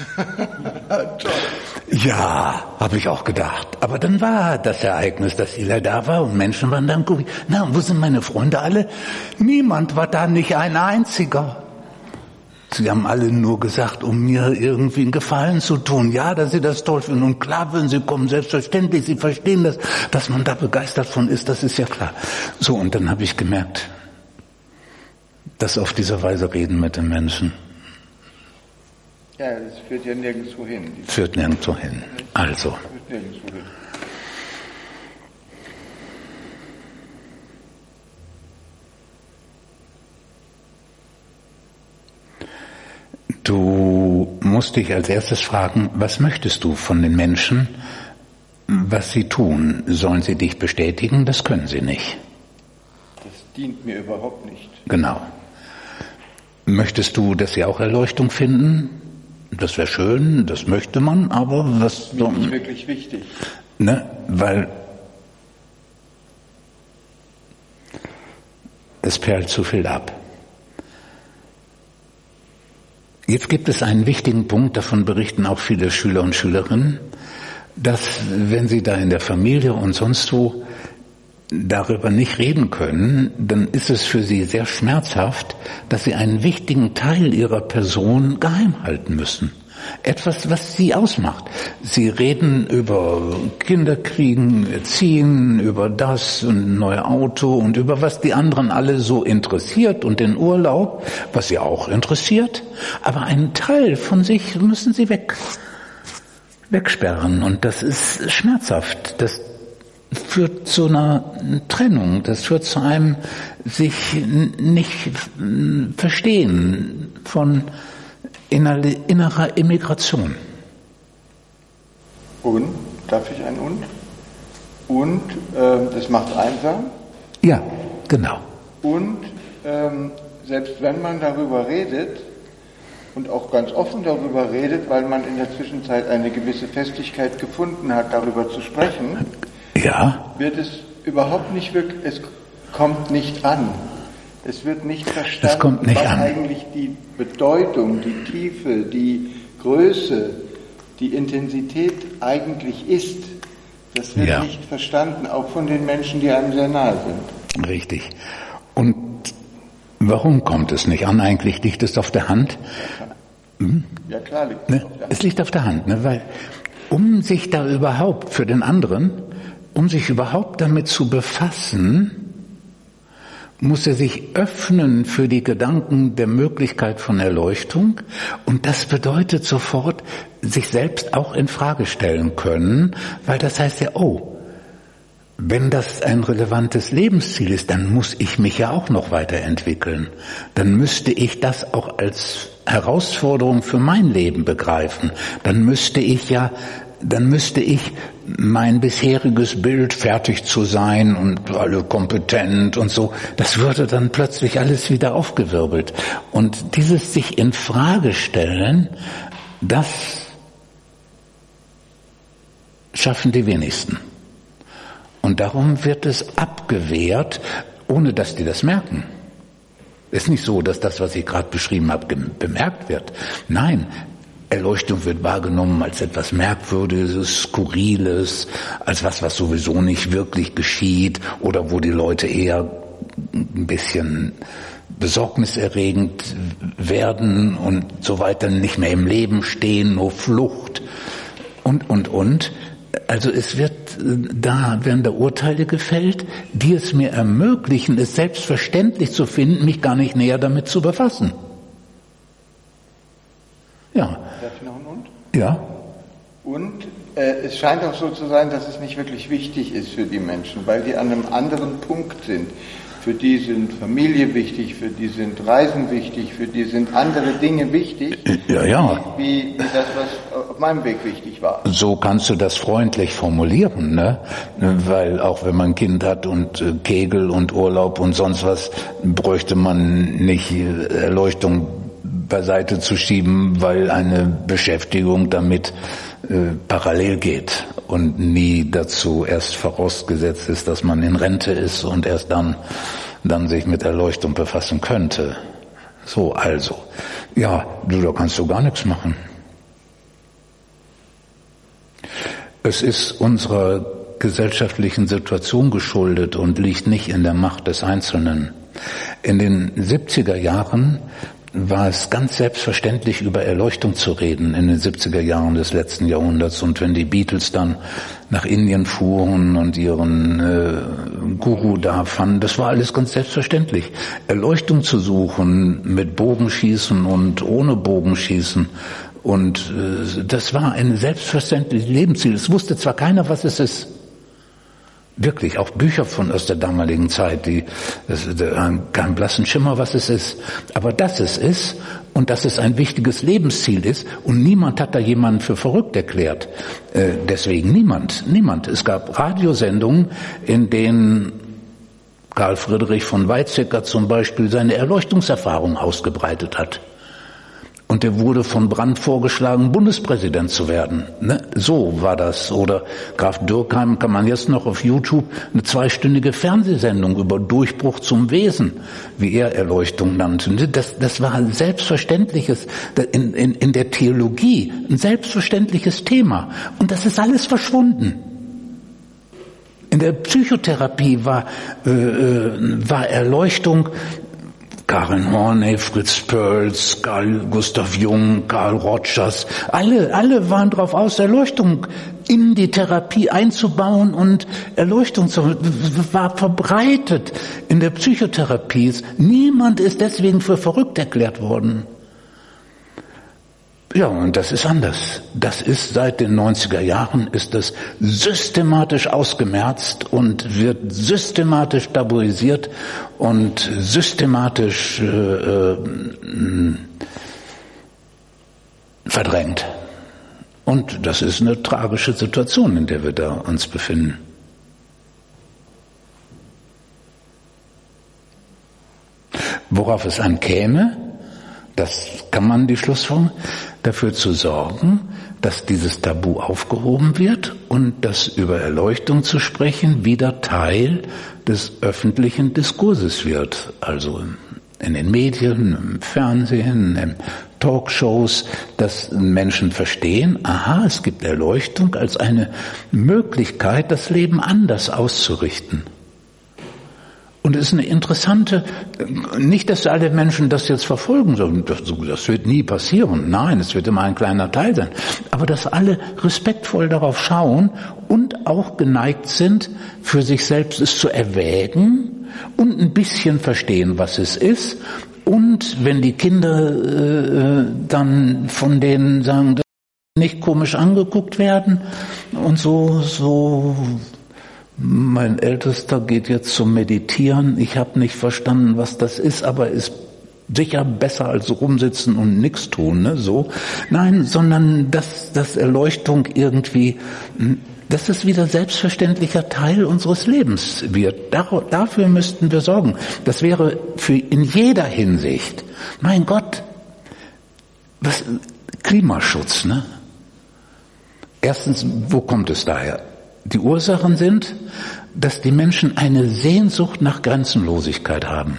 Ja, habe ich auch gedacht. Aber dann war das Ereignis, dass Ila da war und Menschen waren da. Na, wo sind meine Freunde alle? Niemand war da, nicht ein einziger. Sie haben alle nur gesagt, um mir irgendwie einen Gefallen zu tun. Ja, dass sie das toll finden. Und klar, wenn sie kommen, selbstverständlich, sie verstehen das, dass man da begeistert von ist, das ist ja klar. So, und dann habe ich gemerkt, dass auf diese Weise reden mit den Menschen. Ja, das führt ja nirgendwo hin. Führt nirgendwo hin. Also. Führt nirgendwo hin. Du musst dich als erstes fragen, was möchtest du von den Menschen, was sie tun? Sollen sie dich bestätigen? Das können sie nicht. Das dient mir überhaupt nicht. Genau. Möchtest du, dass sie auch Erleuchtung finden? Das wäre schön, das möchte man, aber was... Das ist nicht wirklich wichtig. Ne, weil es perlt zu viel ab. Jetzt gibt es einen wichtigen Punkt, davon berichten auch viele Schüler und Schülerinnen, dass wenn sie da in der Familie und sonst wo darüber nicht reden können, dann ist es für sie sehr schmerzhaft, dass sie einen wichtigen Teil ihrer Person geheim halten müssen. Etwas, was sie ausmacht. Sie reden über Kinderkriegen, Erziehen, über das und neue Auto und über was die anderen alle so interessiert und den Urlaub, was sie auch interessiert. Aber einen Teil von sich müssen sie weg, wegsperren und das ist schmerzhaft. Das führt zu einer Trennung, das führt zu einem sich nicht verstehen von innerer Immigration. Und? Darf ich ein Und? Und äh, das macht einsam? Ja, genau. Und ähm, selbst wenn man darüber redet und auch ganz offen darüber redet, weil man in der Zwischenzeit eine gewisse Festigkeit gefunden hat, darüber zu sprechen, ja, wird es überhaupt nicht wirklich, es kommt nicht an. Es wird nicht verstanden, kommt nicht was an. eigentlich die Bedeutung, die Tiefe, die Größe, die Intensität eigentlich ist. Das wird ja. nicht verstanden, auch von den Menschen, die einem sehr nahe sind. Richtig. Und warum kommt es nicht an? Eigentlich liegt es auf der Hand. Hm? Ja klar, liegt es Ne? auf der Hand. Es liegt auf der Hand, ne? Weil um sich da überhaupt für den anderen, um sich überhaupt damit zu befassen, muss er sich öffnen für die Gedanken der Möglichkeit von Erleuchtung. Und das bedeutet sofort, sich selbst auch in Frage stellen können, weil das heißt ja, oh, wenn das ein relevantes Lebensziel ist, dann muss ich mich ja auch noch weiterentwickeln. Dann müsste ich das auch als Herausforderung für mein Leben begreifen. Dann müsste ich ja dann müsste ich mein bisheriges Bild, fertig zu sein und alle kompetent und so, das würde dann plötzlich alles wieder aufgewirbelt. Und dieses sich in Frage stellen, das schaffen die wenigsten. Und darum wird es abgewehrt, ohne dass die das merken. Es ist nicht so, dass das, was ich gerade beschrieben habe, bemerkt wird. Nein, Erleuchtung wird wahrgenommen als etwas Merkwürdiges, Skurriles, als was, was sowieso nicht wirklich geschieht oder wo die Leute eher ein bisschen besorgniserregend werden und so weiter, nicht mehr im Leben stehen, nur Flucht und, und, und. Also es wird, da werden da Urteile gefällt, die es mir ermöglichen, es selbstverständlich zu finden, mich gar nicht näher damit zu befassen. Ja. Darf ich noch ein Und? Ja. Und äh, es scheint auch so zu sein, dass es nicht wirklich wichtig ist für die Menschen, weil die an einem anderen Punkt sind. Für die sind Familie wichtig, für die sind Reisen wichtig, für die sind andere Dinge wichtig, Ja, ja. Wie, wie das, was auf meinem Weg wichtig war. So kannst du das freundlich formulieren, ne? Weil auch wenn man ein Kind hat und äh, Kegel und Urlaub und sonst was, bräuchte man nicht äh, Erleuchtung beiseite zu schieben, weil eine Beschäftigung damit äh, parallel geht und nie dazu erst vorausgesetzt ist, dass man in Rente ist und erst dann, dann sich mit Erleuchtung befassen könnte. So, also, ja, du, da kannst du gar nichts machen. Es ist unserer gesellschaftlichen Situation geschuldet und liegt nicht in der Macht des Einzelnen. In den siebziger Jahren war es ganz selbstverständlich, über Erleuchtung zu reden, in den siebziger Jahren des letzten Jahrhunderts. Und wenn die Beatles dann nach Indien fuhren und ihren äh, Guru da fanden, das war alles ganz selbstverständlich. Erleuchtung zu suchen mit Bogenschießen und ohne Bogenschießen. Und äh, das war ein selbstverständliches Lebensziel. Es wusste zwar keiner, was es ist. Wirklich, auch Bücher von aus der damaligen Zeit, die das, keinen blassen Schimmer, was es ist. Aber dass es ist und dass es ein wichtiges Lebensziel ist und niemand hat da jemanden für verrückt erklärt. Äh, deswegen niemand, niemand. Es gab Radiosendungen, in denen Karl Friedrich von Weizsäcker zum Beispiel seine Erleuchtungserfahrung ausgebreitet hat. Und er wurde von Brandt vorgeschlagen, Bundespräsident zu werden. Ne? So war das. Oder Graf Dürkheim kann man jetzt noch auf YouTube eine zweistündige Fernsehsendung über Durchbruch zum Wesen, wie er Erleuchtung nannte. Das, das war ein selbstverständliches, in, in, in der Theologie, ein selbstverständliches Thema. Und das ist alles verschwunden. In der Psychotherapie war, äh, war Erleuchtung Karen Horney, Fritz Perls, Carl Gustav Jung, Carl Rogers, alle, alle waren drauf aus, Erleuchtung in die Therapie einzubauen und Erleuchtung zu, war verbreitet in der Psychotherapie. Niemand ist deswegen für verrückt erklärt worden. Ja, und das ist anders. Das ist seit den neunziger Jahren ist das systematisch ausgemerzt und wird systematisch tabuisiert und systematisch äh, äh, verdrängt. Und das ist eine tragische Situation, in der wir da uns befinden. Worauf es ankäme, das kann man die Schlussfolgerung, dafür zu sorgen, dass dieses Tabu aufgehoben wird und dass über Erleuchtung zu sprechen wieder Teil des öffentlichen Diskurses wird. Also in den Medien, im Fernsehen, in Talkshows, dass Menschen verstehen, aha, es gibt Erleuchtung als eine Möglichkeit, das Leben anders auszurichten. Und es ist eine interessante, nicht, dass alle Menschen das jetzt verfolgen sollen, das, das wird nie passieren, nein, es wird immer ein kleiner Teil sein, aber dass alle respektvoll darauf schauen und auch geneigt sind, für sich selbst es zu erwägen und ein bisschen verstehen, was es ist. Und wenn die Kinder äh, dann von denen sagen, dass sie nicht komisch angeguckt werden und so, so. Mein Ältester geht jetzt zum Meditieren. Ich habe nicht verstanden, was das ist, aber ist sicher besser als rumsitzen und nichts tun, ne? So. Nein, sondern dass, dass Erleuchtung irgendwie, dass es wieder selbstverständlicher Teil unseres Lebens wird. Dar, dafür müssten wir sorgen. Das wäre für in jeder Hinsicht. Mein Gott, was Klimaschutz, ne? Erstens, wo kommt es daher? Die Ursachen sind, dass die Menschen eine Sehnsucht nach Grenzenlosigkeit haben.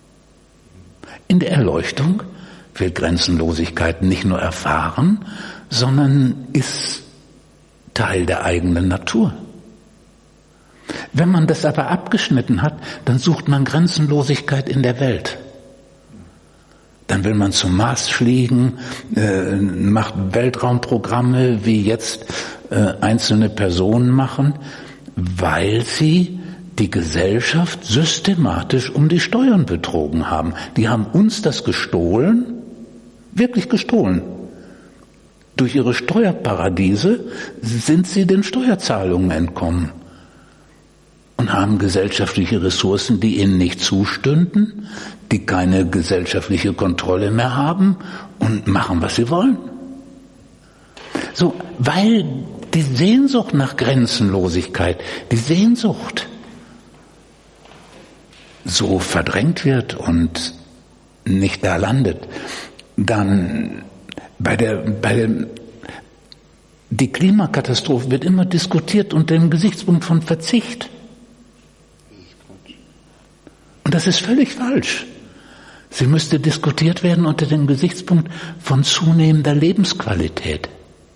In der Erleuchtung wird Grenzenlosigkeit nicht nur erfahren, sondern ist Teil der eigenen Natur. Wenn man das aber abgeschnitten hat, dann sucht man Grenzenlosigkeit in der Welt. Dann will man zum Mars fliegen, äh, macht Weltraumprogramme, wie jetzt äh, einzelne Personen machen, weil sie die Gesellschaft systematisch um die Steuern betrogen haben. Die haben uns das gestohlen, wirklich gestohlen. Durch ihre Steuerparadiese sind sie den Steuerzahlungen entkommen und haben gesellschaftliche Ressourcen, die ihnen nicht zustünden, die keine gesellschaftliche Kontrolle mehr haben und machen, was sie wollen. So, weil die Sehnsucht nach Grenzenlosigkeit, die Sehnsucht so verdrängt wird und nicht da landet. dann bei der, bei der, die Klimakatastrophe wird immer diskutiert unter dem Gesichtspunkt von Verzicht. Und das ist völlig falsch. Sie müsste diskutiert werden unter dem Gesichtspunkt von zunehmender Lebensqualität.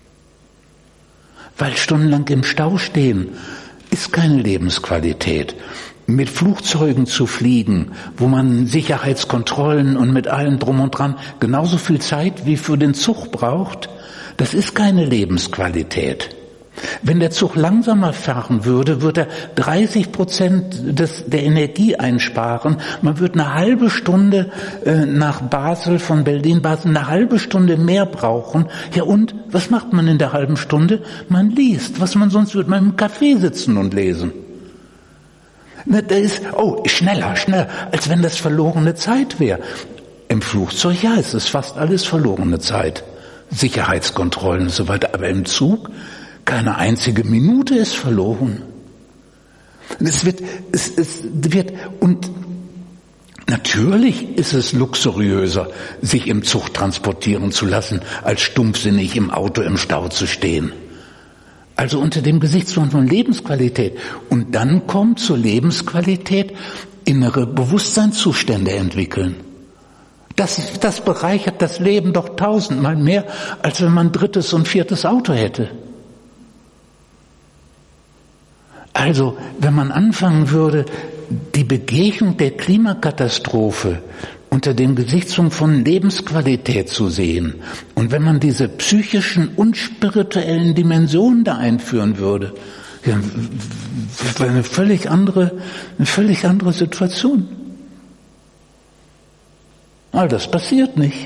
Weil stundenlang im Stau stehen ist keine Lebensqualität. Mit Flugzeugen zu fliegen, wo man Sicherheitskontrollen und mit allem drum und dran genauso viel Zeit wie für den Zug braucht, das ist keine Lebensqualität. Wenn der Zug langsamer fahren würde, würde er dreißig Prozent des, der Energie einsparen. Man würde eine halbe Stunde äh, nach Basel, von Berlin, Basel, eine halbe Stunde mehr brauchen. Ja und, was macht man in der halben Stunde? Man liest, was man sonst würde man im Café sitzen und lesen. Ne, da ist, oh, schneller, schneller, als wenn das verlorene Zeit wäre. Im Flugzeug, ja, es ist fast alles verlorene Zeit. Sicherheitskontrollen und so weiter, aber im Zug, keine einzige Minute ist verloren. Es wird, es, es wird, und natürlich ist es luxuriöser, sich im Zug transportieren zu lassen, als stumpfsinnig im Auto im Stau zu stehen. Also unter dem Gesichtspunkt von Lebensqualität. Und dann kommt zur Lebensqualität innere Bewusstseinszustände entwickeln. Das, das bereichert das Leben doch tausendmal mehr, als wenn man ein drittes und viertes Auto hätte. Also, wenn man anfangen würde, die Begegnung der Klimakatastrophe unter dem Gesichtspunkt von Lebensqualität zu sehen und wenn man diese psychischen und spirituellen Dimensionen da einführen würde, ja, wäre eine völlig andere, eine völlig andere Situation. All das passiert nicht.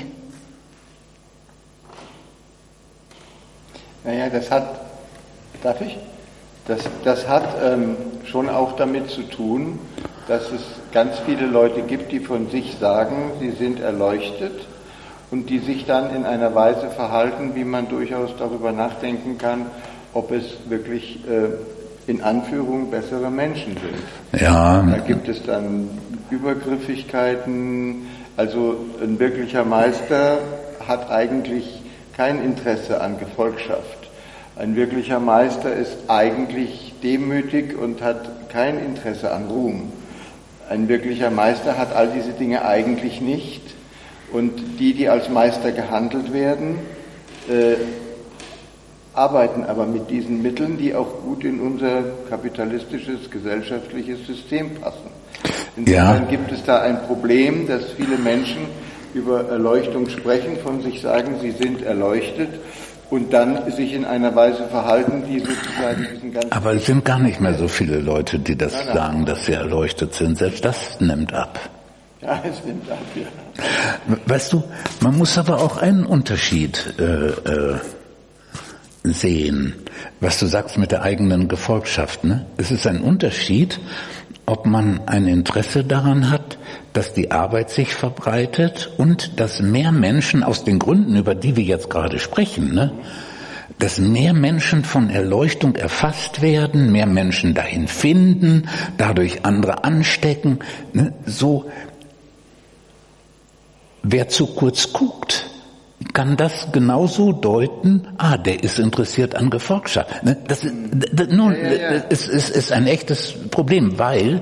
Naja, das hat, darf ich? Das, das hat ähm, schon auch damit zu tun, dass es ganz viele Leute gibt, die von sich sagen, sie sind erleuchtet und die sich dann in einer Weise verhalten, wie man durchaus darüber nachdenken kann, ob es wirklich äh, in Anführung bessere Menschen sind. Ja. Da gibt es dann Übergriffigkeiten. Also ein wirklicher Meister hat eigentlich kein Interesse an Gefolgschaft. Ein wirklicher Meister ist eigentlich demütig und hat kein Interesse an Ruhm. Ein wirklicher Meister hat all diese Dinge eigentlich nicht. Und die, die als Meister gehandelt werden, äh, arbeiten aber mit diesen Mitteln, die auch gut in unser kapitalistisches, gesellschaftliches System passen. Insofern ja. Gibt es da ein Problem, dass viele Menschen über Erleuchtung sprechen, von sich sagen, sie sind erleuchtet und dann sich in einer Weise verhalten, die sozusagen diesen ganzen... Aber es sind gar nicht mehr so viele Leute, die das nein, nein. sagen, dass sie erleuchtet sind. Selbst das nimmt ab. Ja, es nimmt ab, ja. Weißt du, man muss aber auch einen Unterschied äh, äh, sehen, was du sagst mit der eigenen Gefolgschaft. Ne? Es ist ein Unterschied, ob man ein Interesse daran hat, dass die Arbeit sich verbreitet und dass mehr Menschen aus den Gründen, über die wir jetzt gerade sprechen, ne, dass mehr Menschen von Erleuchtung erfasst werden, mehr Menschen dahin finden, dadurch andere anstecken. Ne, so, wer zu kurz guckt, kann das genauso deuten, ah, der ist interessiert an Gefolgschaft. Ne, das, das, nun, ja, ja, ja. Es, es ist ein echtes Problem, weil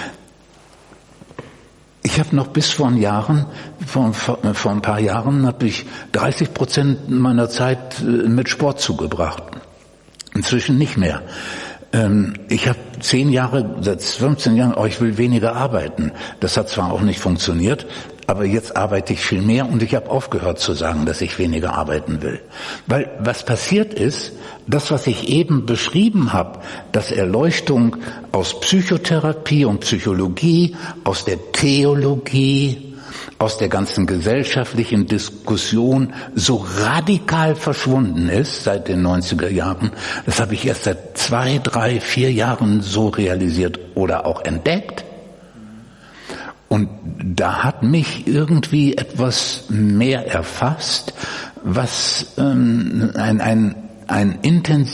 ich habe noch bis vor Jahren, vor, vor, vor ein paar Jahren habe ich dreißig Prozent meiner Zeit mit Sport zugebracht. Inzwischen nicht mehr. Ich habe zehn Jahre, seit fünfzehn Jahren, oh, ich will weniger arbeiten. Das hat zwar auch nicht funktioniert, aber jetzt arbeite ich viel mehr und ich habe aufgehört zu sagen, dass ich weniger arbeiten will. Weil was passiert ist, das, was ich eben beschrieben habe, dass Erleuchtung aus Psychotherapie und Psychologie, aus der Theologie, aus der ganzen gesellschaftlichen Diskussion so radikal verschwunden ist seit den neunziger Jahren, das habe ich erst seit zwei, drei, vier Jahren so realisiert oder auch entdeckt. Und da hat mich irgendwie etwas mehr erfasst, was ähm, ein, ein, ein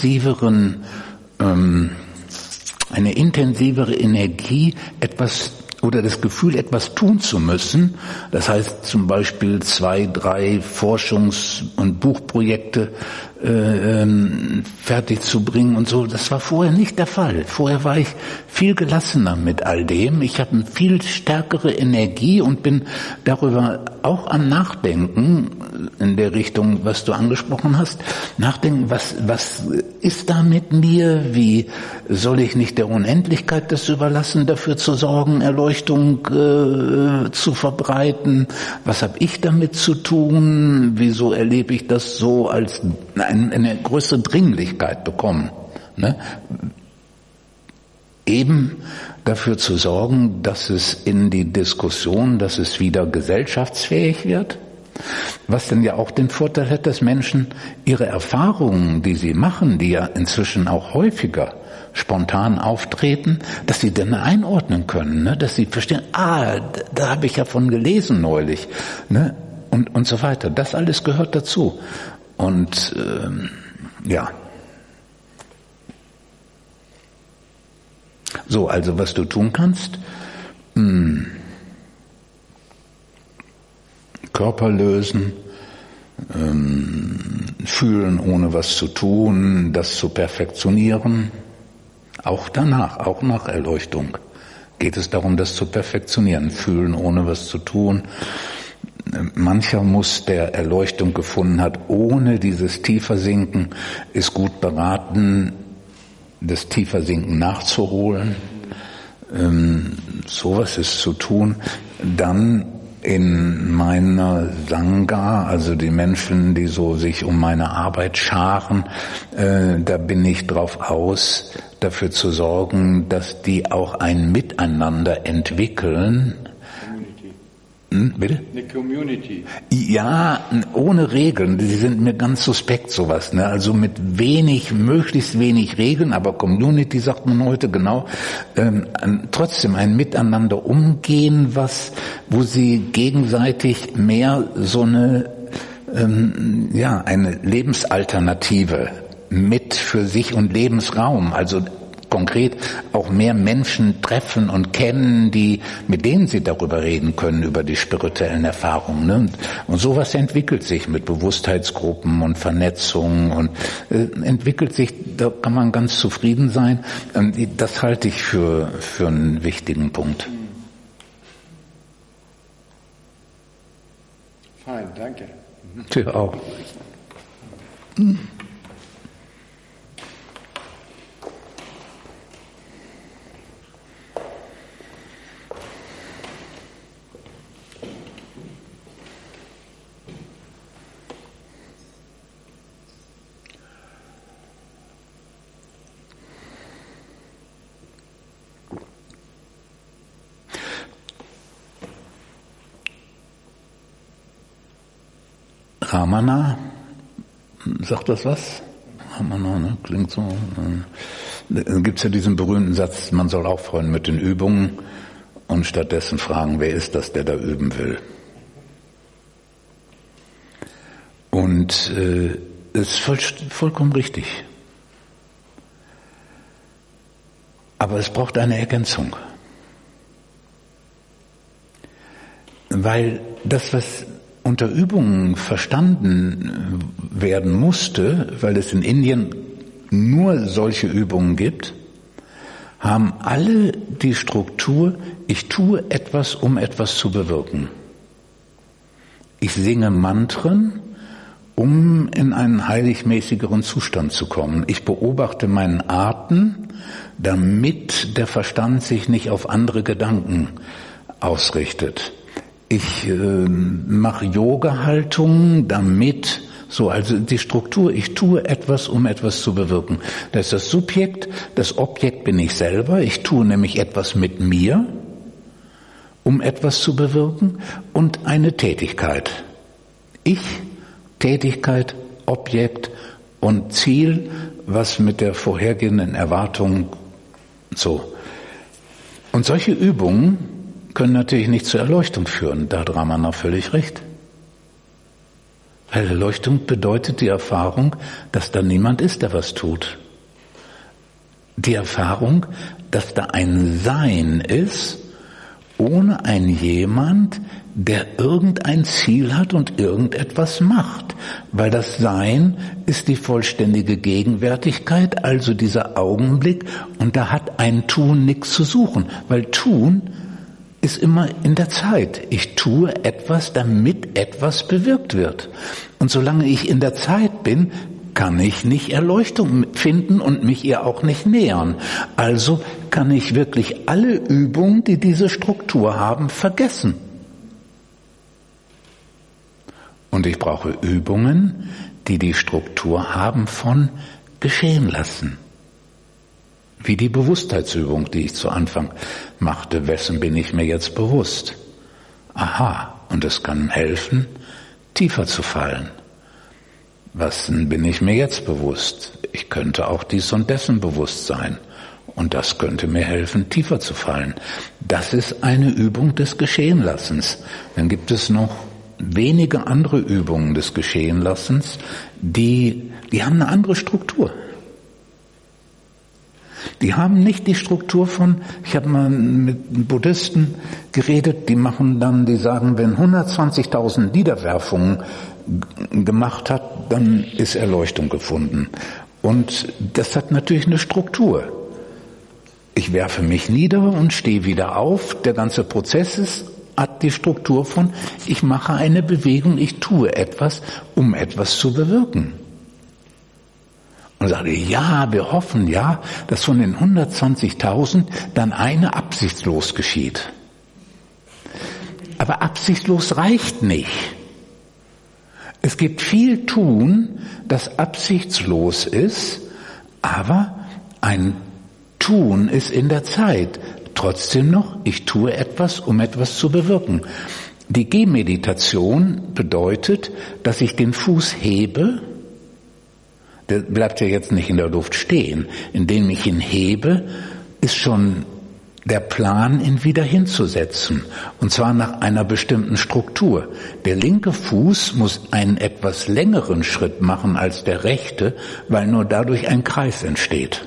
intensiveren, ähm, eine intensivere Energie, etwas oder das Gefühl, etwas tun zu müssen, das heißt zum Beispiel zwei, drei Forschungs- und Buchprojekte äh, ähm, fertig zu bringen und so, das war vorher nicht der Fall. Vorher war ich viel gelassener mit all dem. Ich habe eine viel stärkere Energie und bin darüber auch am Nachdenken, in der Richtung, was du angesprochen hast, nachdenken, was, was ist da mit mir, wie soll ich nicht der Unendlichkeit das überlassen, dafür zu sorgen, Erleuchtung äh, zu verbreiten, was habe ich damit zu tun, wieso erlebe ich das so als eine, eine größere Dringlichkeit bekommen, ne? Eben dafür zu sorgen, dass es in die Diskussion, dass es wieder gesellschaftsfähig wird, was denn ja auch den Vorteil hat, dass Menschen ihre Erfahrungen, die sie machen, die ja inzwischen auch häufiger spontan auftreten, dass sie dann einordnen können, ne? Dass sie verstehen, ah, da, da habe ich ja von gelesen neulich, ne? und, und so weiter. Das alles gehört dazu. Und ähm, ja. So, also was du tun kannst, mh, Körper lösen, ähm, fühlen ohne was zu tun, das zu perfektionieren. Auch danach, auch nach Erleuchtung geht es darum, das zu perfektionieren, fühlen ohne was zu tun. Mancher muss, der Erleuchtung gefunden hat, ohne dieses Tiefersinken, ist gut beraten, das Tiefersinken nachzuholen. Ähm, sowas ist zu tun. Dann in meiner Sangha, also die Menschen, die so sich um meine Arbeit scharen, äh, da bin ich drauf aus, dafür zu sorgen, dass die auch ein Miteinander entwickeln. Hm, bitte? Eine Community. Ja, ohne Regeln. Die sind mir ganz suspekt, sowas. Ne? Also mit wenig, möglichst wenig Regeln, aber Community sagt man heute genau. Ähm, trotzdem ein Miteinander umgehen, was, wo sie gegenseitig mehr so eine, ähm, ja, eine Lebensalternative mit für sich und Lebensraum, also konkret auch mehr Menschen treffen und kennen, die, mit denen sie darüber reden können, über die spirituellen Erfahrungen. Ne? Und, und sowas entwickelt sich mit Bewusstheitsgruppen und Vernetzung und äh, entwickelt sich, da kann man ganz zufrieden sein. Und das halte ich für, für einen wichtigen Punkt. Fein, danke. Tja, auch. Hm. Ramana, sagt das was? Ramana, ne? Klingt so. Dann gibt's ja diesen berühmten Satz, man soll aufhören mit den Übungen und stattdessen fragen, wer ist das, der da üben will? Und äh, das ist voll, vollkommen richtig. Aber es braucht eine Ergänzung. Weil das, was unter Übungen verstanden werden musste, weil es in Indien nur solche Übungen gibt, haben alle die Struktur, ich tue etwas, um etwas zu bewirken. Ich singe Mantren, um in einen heiligmäßigeren Zustand zu kommen. Ich beobachte meinen Atem, damit der Verstand sich nicht auf andere Gedanken ausrichtet. Ich äh, mache Yoga-Haltungen, damit, so, also die Struktur, ich tue etwas, um etwas zu bewirken. Das ist das Subjekt, das Objekt bin ich selber, ich tue nämlich etwas mit mir, um etwas zu bewirken, und eine Tätigkeit. Ich, Tätigkeit, Objekt und Ziel, was mit der vorhergehenden Erwartung so. Und solche Übungen können natürlich nicht zur Erleuchtung führen. Da hat Ramana völlig recht. Weil Erleuchtung bedeutet die Erfahrung, dass da niemand ist, der was tut. Die Erfahrung, dass da ein Sein ist ohne ein Jemand, der irgendein Ziel hat und irgendetwas macht. Weil das Sein ist die vollständige Gegenwärtigkeit, also dieser Augenblick, und da hat ein Tun nichts zu suchen, weil Tun ist immer in der Zeit. Ich tue etwas, damit etwas bewirkt wird. Und solange ich in der Zeit bin, kann ich nicht Erleuchtung finden und mich ihr auch nicht nähern. Also kann ich wirklich alle Übungen, die diese Struktur haben, vergessen. Und ich brauche Übungen, die die Struktur haben von geschehen lassen. Wie die Bewusstheitsübung, die ich zu Anfang machte. Wessen bin ich mir jetzt bewusst? Aha, und es kann helfen, tiefer zu fallen. Wessen bin ich mir jetzt bewusst? Ich könnte auch dies und dessen bewusst sein. Und das könnte mir helfen, tiefer zu fallen. Das ist eine Übung des Geschehenlassens. Dann gibt es noch wenige andere Übungen des Geschehenlassens, die, die haben eine andere Struktur. Die haben nicht die Struktur von, ich habe mal mit Buddhisten geredet, die machen dann, die sagen, wenn hundertzwanzigtausend Niederwerfungen gemacht hat, dann ist Erleuchtung gefunden. Und das hat natürlich eine Struktur. Ich werfe mich nieder und stehe wieder auf. Der ganze Prozess ist, hat die Struktur von, ich mache eine Bewegung, ich tue etwas, um etwas zu bewirken. Und sage, ja, wir hoffen ja, dass von den hundertzwanzigtausend dann eine absichtslos geschieht. Aber absichtslos reicht nicht. Es gibt viel Tun, das absichtslos ist, aber ein Tun ist in der Zeit. Trotzdem noch, ich tue etwas, um etwas zu bewirken. Die Gehmeditation bedeutet, dass ich den Fuß hebe. Der bleibt ja jetzt nicht in der Luft stehen. Indem ich ihn hebe, ist schon der Plan, ihn wieder hinzusetzen. Und zwar nach einer bestimmten Struktur. Der linke Fuß muss einen etwas längeren Schritt machen als der rechte, weil nur dadurch ein Kreis entsteht.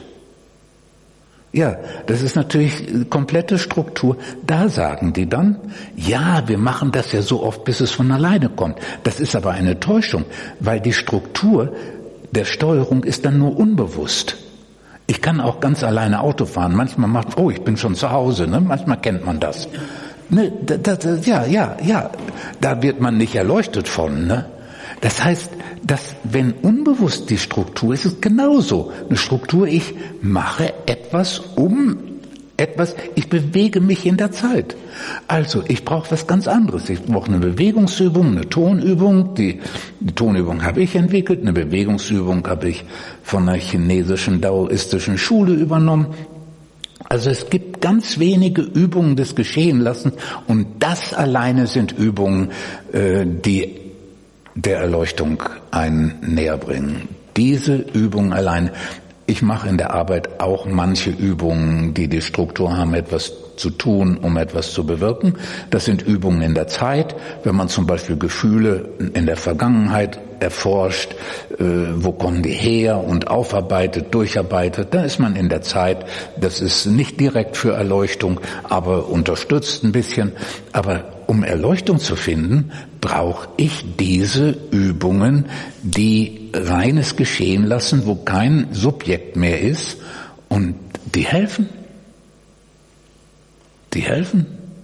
Ja, das ist natürlich komplette Struktur. Da sagen die dann, ja, wir machen das ja so oft, bis es von alleine kommt. Das ist aber eine Täuschung, weil die Struktur der Steuerung ist dann nur unbewusst. Ich kann auch ganz alleine Auto fahren. Manchmal macht, oh, ich bin schon zu Hause, ne? Manchmal kennt man das. Ne, das, das, ja, ja, ja, da wird man nicht erleuchtet von, ne? Das heißt, dass wenn unbewusst die Struktur ist, ist es genauso. Eine Struktur, ich mache etwas um etwas, ich bewege mich in der Zeit. Also, ich brauche was ganz anderes. Ich brauche eine Bewegungsübung, eine Tonübung. Die, die Tonübung habe ich entwickelt, eine Bewegungsübung habe ich von einer chinesischen daoistischen Schule übernommen. Also es gibt ganz wenige Übungen des Geschehenlassens und das alleine sind Übungen, äh, die der Erleuchtung einen näher bringen. Diese Übung allein. Ich mache in der Arbeit auch manche Übungen, die die Struktur haben, etwas zu tun, um etwas zu bewirken. Das sind Übungen in der Zeit, wenn man zum Beispiel Gefühle in der Vergangenheit erforscht, äh, wo kommen die her und aufarbeitet, durcharbeitet, da ist man in der Zeit. Das ist nicht direkt für Erleuchtung, aber unterstützt ein bisschen. Aber um Erleuchtung zu finden, brauche ich diese Übungen, die reines Geschehen lassen, wo kein Subjekt mehr ist, und die helfen. Die helfen.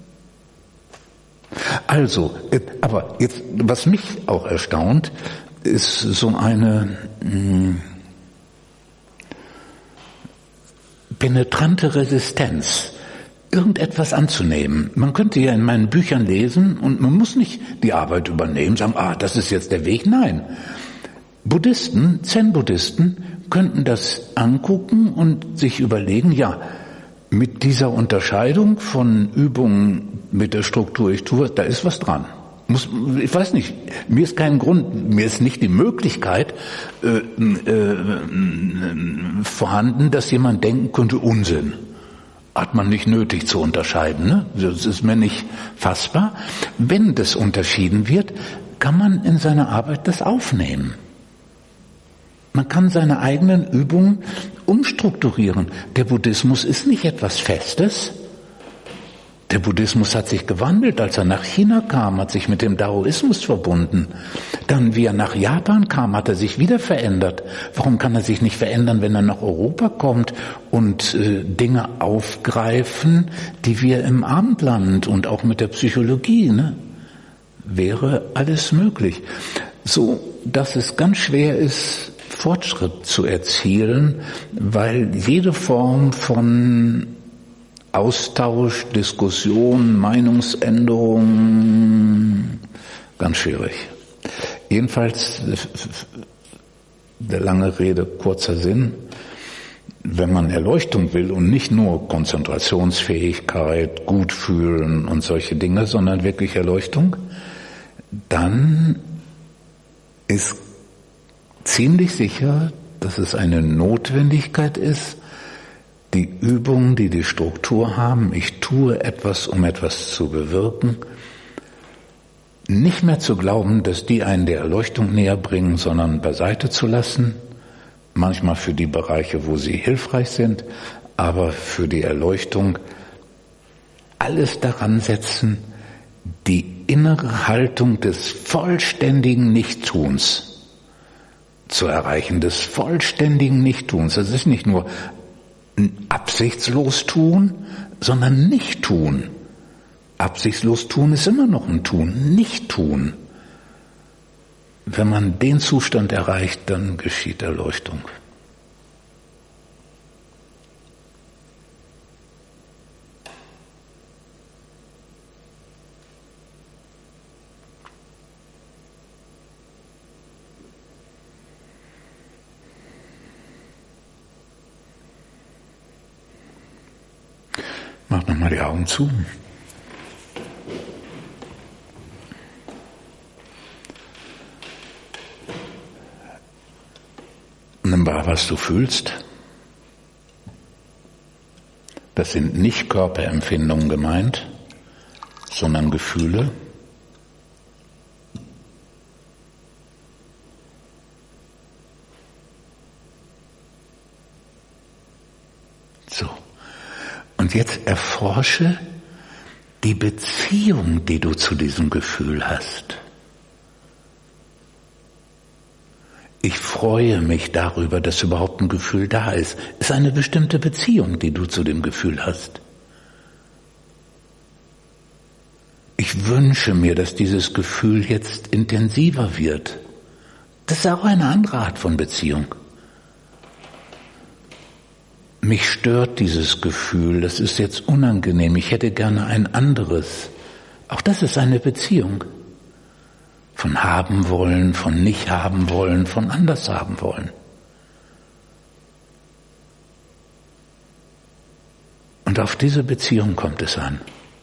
Also, aber jetzt, was mich auch erstaunt, ist so eine mh, penetrante Resistenz, irgendetwas anzunehmen. Man könnte ja in meinen Büchern lesen und man muss nicht die Arbeit übernehmen, sagen, ah, das ist jetzt der Weg. Nein. Buddhisten, Zen-Buddhisten könnten das angucken und sich überlegen, ja, mit dieser Unterscheidung von Übungen mit der Struktur, ich tue, da ist was dran. Muss, ich weiß nicht, mir ist kein Grund, mir ist nicht die Möglichkeit äh, äh, vorhanden, dass jemand denken könnte, Unsinn. Hat man nicht nötig zu unterscheiden, ne? Das ist mir nicht fassbar. Wenn das unterschieden wird, kann man in seiner Arbeit das aufnehmen. Man kann seine eigenen Übungen umstrukturieren. Der Buddhismus ist nicht etwas Festes. Der Buddhismus hat sich gewandelt, als er nach China kam, hat sich mit dem Daoismus verbunden. Dann, wie er nach Japan kam, hat er sich wieder verändert. Warum kann er sich nicht verändern, wenn er nach Europa kommt und äh, Dinge aufgreifen, die wir im Abendland und auch mit der Psychologie, ne? Wäre alles möglich. So, dass es ganz schwer ist, Fortschritt zu erzielen, weil jede Form von Austausch, Diskussion, Meinungsänderung, ganz schwierig. Jedenfalls, der lange Rede, kurzer Sinn, wenn man Erleuchtung will und nicht nur Konzentrationsfähigkeit, Gutfühlen und solche Dinge, sondern wirklich Erleuchtung, dann ist ziemlich sicher, dass es eine Notwendigkeit ist, die Übungen, die die Struktur haben, ich tue etwas, um etwas zu bewirken, nicht mehr zu glauben, dass die einen der Erleuchtung näher bringen, sondern beiseite zu lassen, manchmal für die Bereiche, wo sie hilfreich sind, aber für die Erleuchtung alles daran setzen, die innere Haltung des vollständigen Nichttuns zu erreichen, des vollständigen Nichttuns. Das ist nicht nur absichtslos tun, sondern nicht tun. Absichtslos tun ist immer noch ein Tun, nicht tun. Wenn man den Zustand erreicht, dann geschieht Erleuchtung. Mach nochmal die Augen zu. Nimm wahr, was du fühlst. Das sind nicht Körperempfindungen gemeint, sondern Gefühle. So. Und jetzt erforsche die Beziehung, die du zu diesem Gefühl hast. Ich freue mich darüber, dass überhaupt ein Gefühl da ist. Es ist eine bestimmte Beziehung, die du zu dem Gefühl hast. Ich wünsche mir, dass dieses Gefühl jetzt intensiver wird. Das ist auch eine andere Art von Beziehung. Mich stört dieses Gefühl, das ist jetzt unangenehm, ich hätte gerne ein anderes. Auch das ist eine Beziehung. Von haben wollen, von nicht haben wollen, von anders haben wollen. Und auf diese Beziehung kommt es an.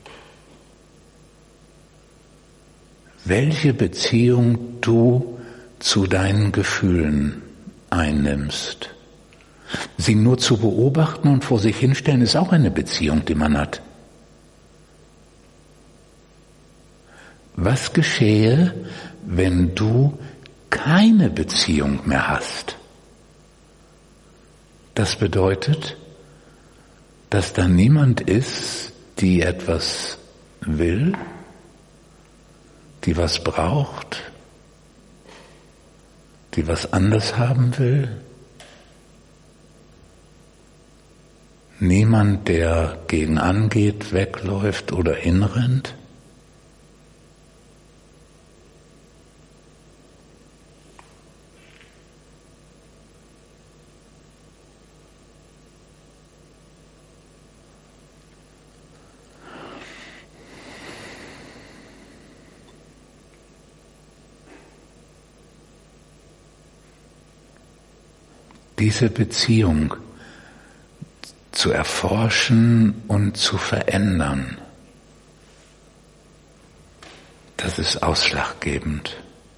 Welche Beziehung du zu deinen Gefühlen einnimmst. Sie nur zu beobachten und vor sich hinstellen, ist auch eine Beziehung, die man hat. Was geschehe, wenn du keine Beziehung mehr hast? Das bedeutet, dass da niemand ist, die etwas will, die was braucht, die was anders haben will. Niemand, der gegen angeht, wegläuft oder hinrennt. Diese Beziehung zu erforschen und zu verändern, das ist ausschlaggebend.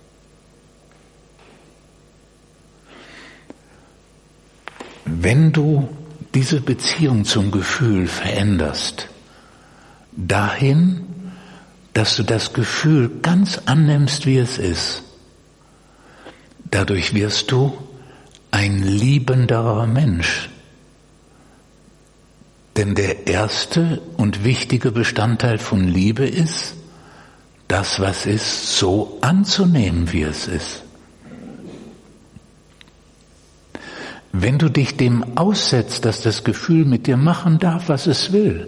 Wenn du diese Beziehung zum Gefühl veränderst, dahin, dass du das Gefühl ganz annimmst, wie es ist, dadurch wirst du ein liebenderer Mensch. Denn der erste und wichtige Bestandteil von Liebe ist, das, was ist, so anzunehmen, wie es ist. Wenn du dich dem aussetzt, dass das Gefühl mit dir machen darf, was es will,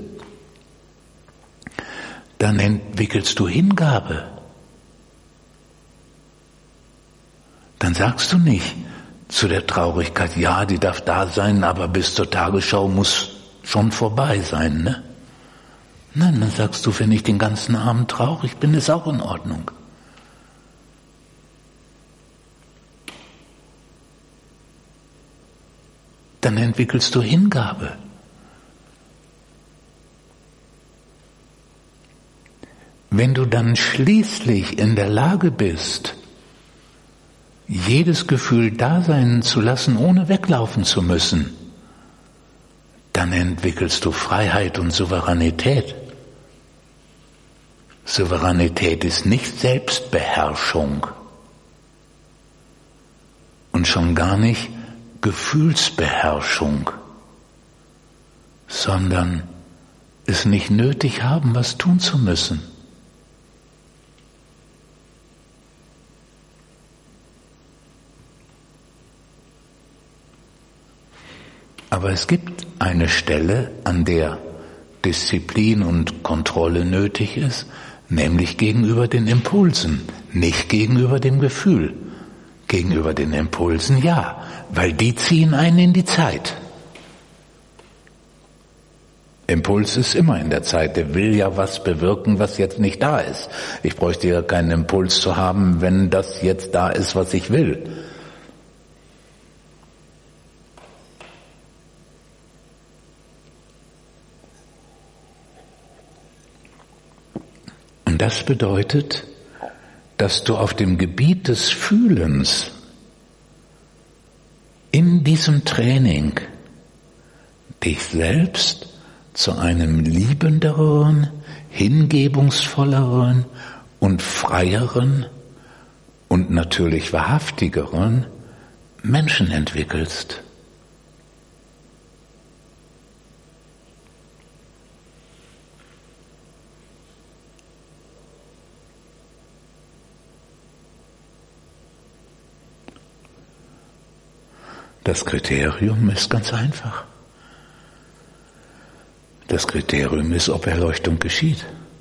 dann entwickelst du Hingabe. Dann sagst du nicht zu der Traurigkeit, ja, die darf da sein, aber bis zur Tagesschau muss schon vorbei sein, ne? Nein, dann sagst du, wenn ich den ganzen Abend traurig bin, ist auch in Ordnung. Dann entwickelst du Hingabe. Wenn du dann schließlich in der Lage bist, jedes Gefühl da sein zu lassen, ohne weglaufen zu müssen, dann entwickelst du Freiheit und Souveränität. Souveränität ist nicht Selbstbeherrschung und schon gar nicht Gefühlsbeherrschung, sondern es nicht nötig haben, was tun zu müssen. Aber es gibt eine Stelle, an der Disziplin und Kontrolle nötig ist, nämlich gegenüber den Impulsen, nicht gegenüber dem Gefühl. Gegenüber den Impulsen ja, weil die ziehen einen in die Zeit. Impuls ist immer in der Zeit, der will ja was bewirken, was jetzt nicht da ist. Ich bräuchte ja keinen Impuls zu haben, wenn das jetzt da ist, was ich will. Und das bedeutet, dass du auf dem Gebiet des Fühlens in diesem Training dich selbst zu einem liebenderen, hingebungsvolleren und freieren und natürlich wahrhaftigeren Menschen entwickelst. Das Kriterium ist ganz einfach. Das Kriterium ist, ob Erleuchtung geschieht.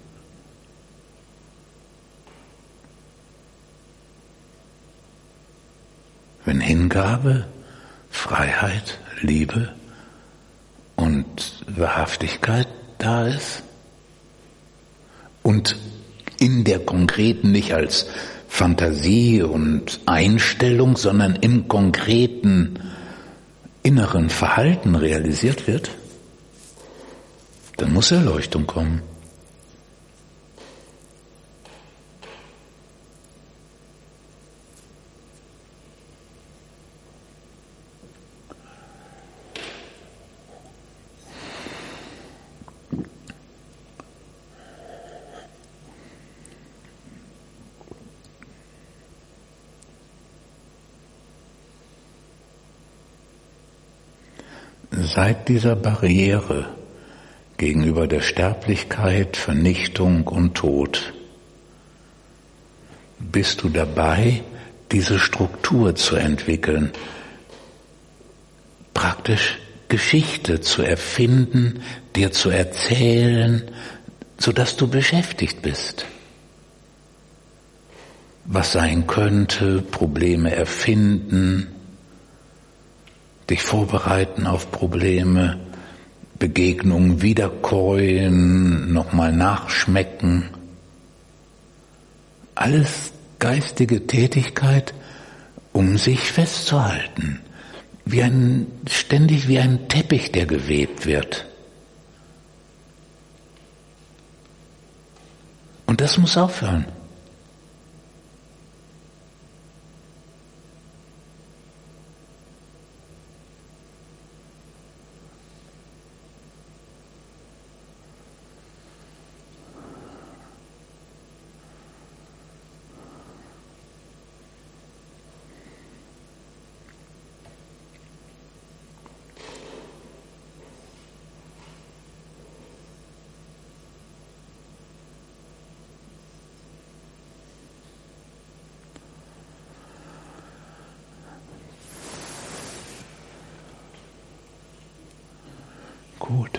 Wenn Hingabe, Freiheit, Liebe und Wahrhaftigkeit da ist und in der konkreten, nicht als Fantasie und Einstellung, sondern im konkreten inneren Verhalten realisiert wird, dann muss Erleuchtung kommen. Seit dieser Barriere gegenüber der Sterblichkeit, Vernichtung und Tod bist du dabei, diese Struktur zu entwickeln, praktisch Geschichte zu erfinden, dir zu erzählen, sodass du beschäftigt bist. Was sein könnte, Probleme erfinden, dich vorbereiten auf Probleme, Begegnungen wiederkäuen, nochmal nachschmecken. Alles geistige Tätigkeit, um sich festzuhalten, wie ein, ständig wie ein Teppich, der gewebt wird. Und das muss aufhören. Gut.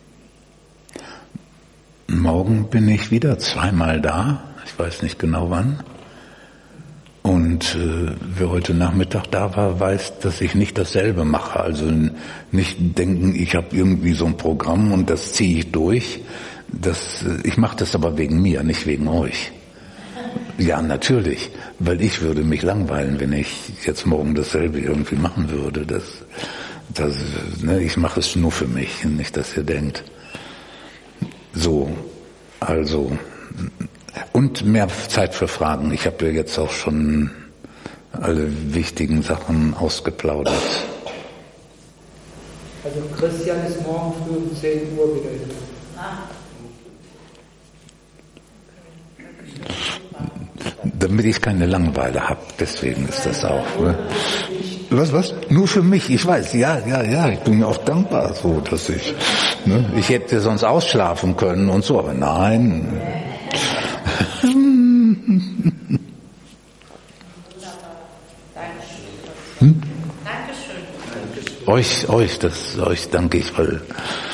Morgen bin ich wieder zweimal da. Ich weiß nicht genau wann. Und äh, wer heute Nachmittag da war, weiß, dass ich nicht dasselbe mache. Also nicht denken, ich habe irgendwie so ein Programm und das ziehe ich durch. Das, äh, ich mache das aber wegen mir, nicht wegen euch. Ja, natürlich, weil ich würde mich langweilen, wenn ich jetzt morgen dasselbe irgendwie machen würde. Das, das, ne, ich mache es nur für mich, nicht, dass ihr denkt. So, also, und mehr Zeit für Fragen. Ich habe ja jetzt auch schon alle wichtigen Sachen ausgeplaudert. Also Christian ist morgen früh um zehn Uhr wieder hier. Damit ich keine Langeweile habe, deswegen ist das auch. Ne? Was, was? Nur für mich, ich weiß, ja, ja, ja, ich bin mir auch dankbar, so, dass ich, ne, ich hätte sonst ausschlafen können und so, aber nein. Hm? Euch, euch, das, euch danke ich, weil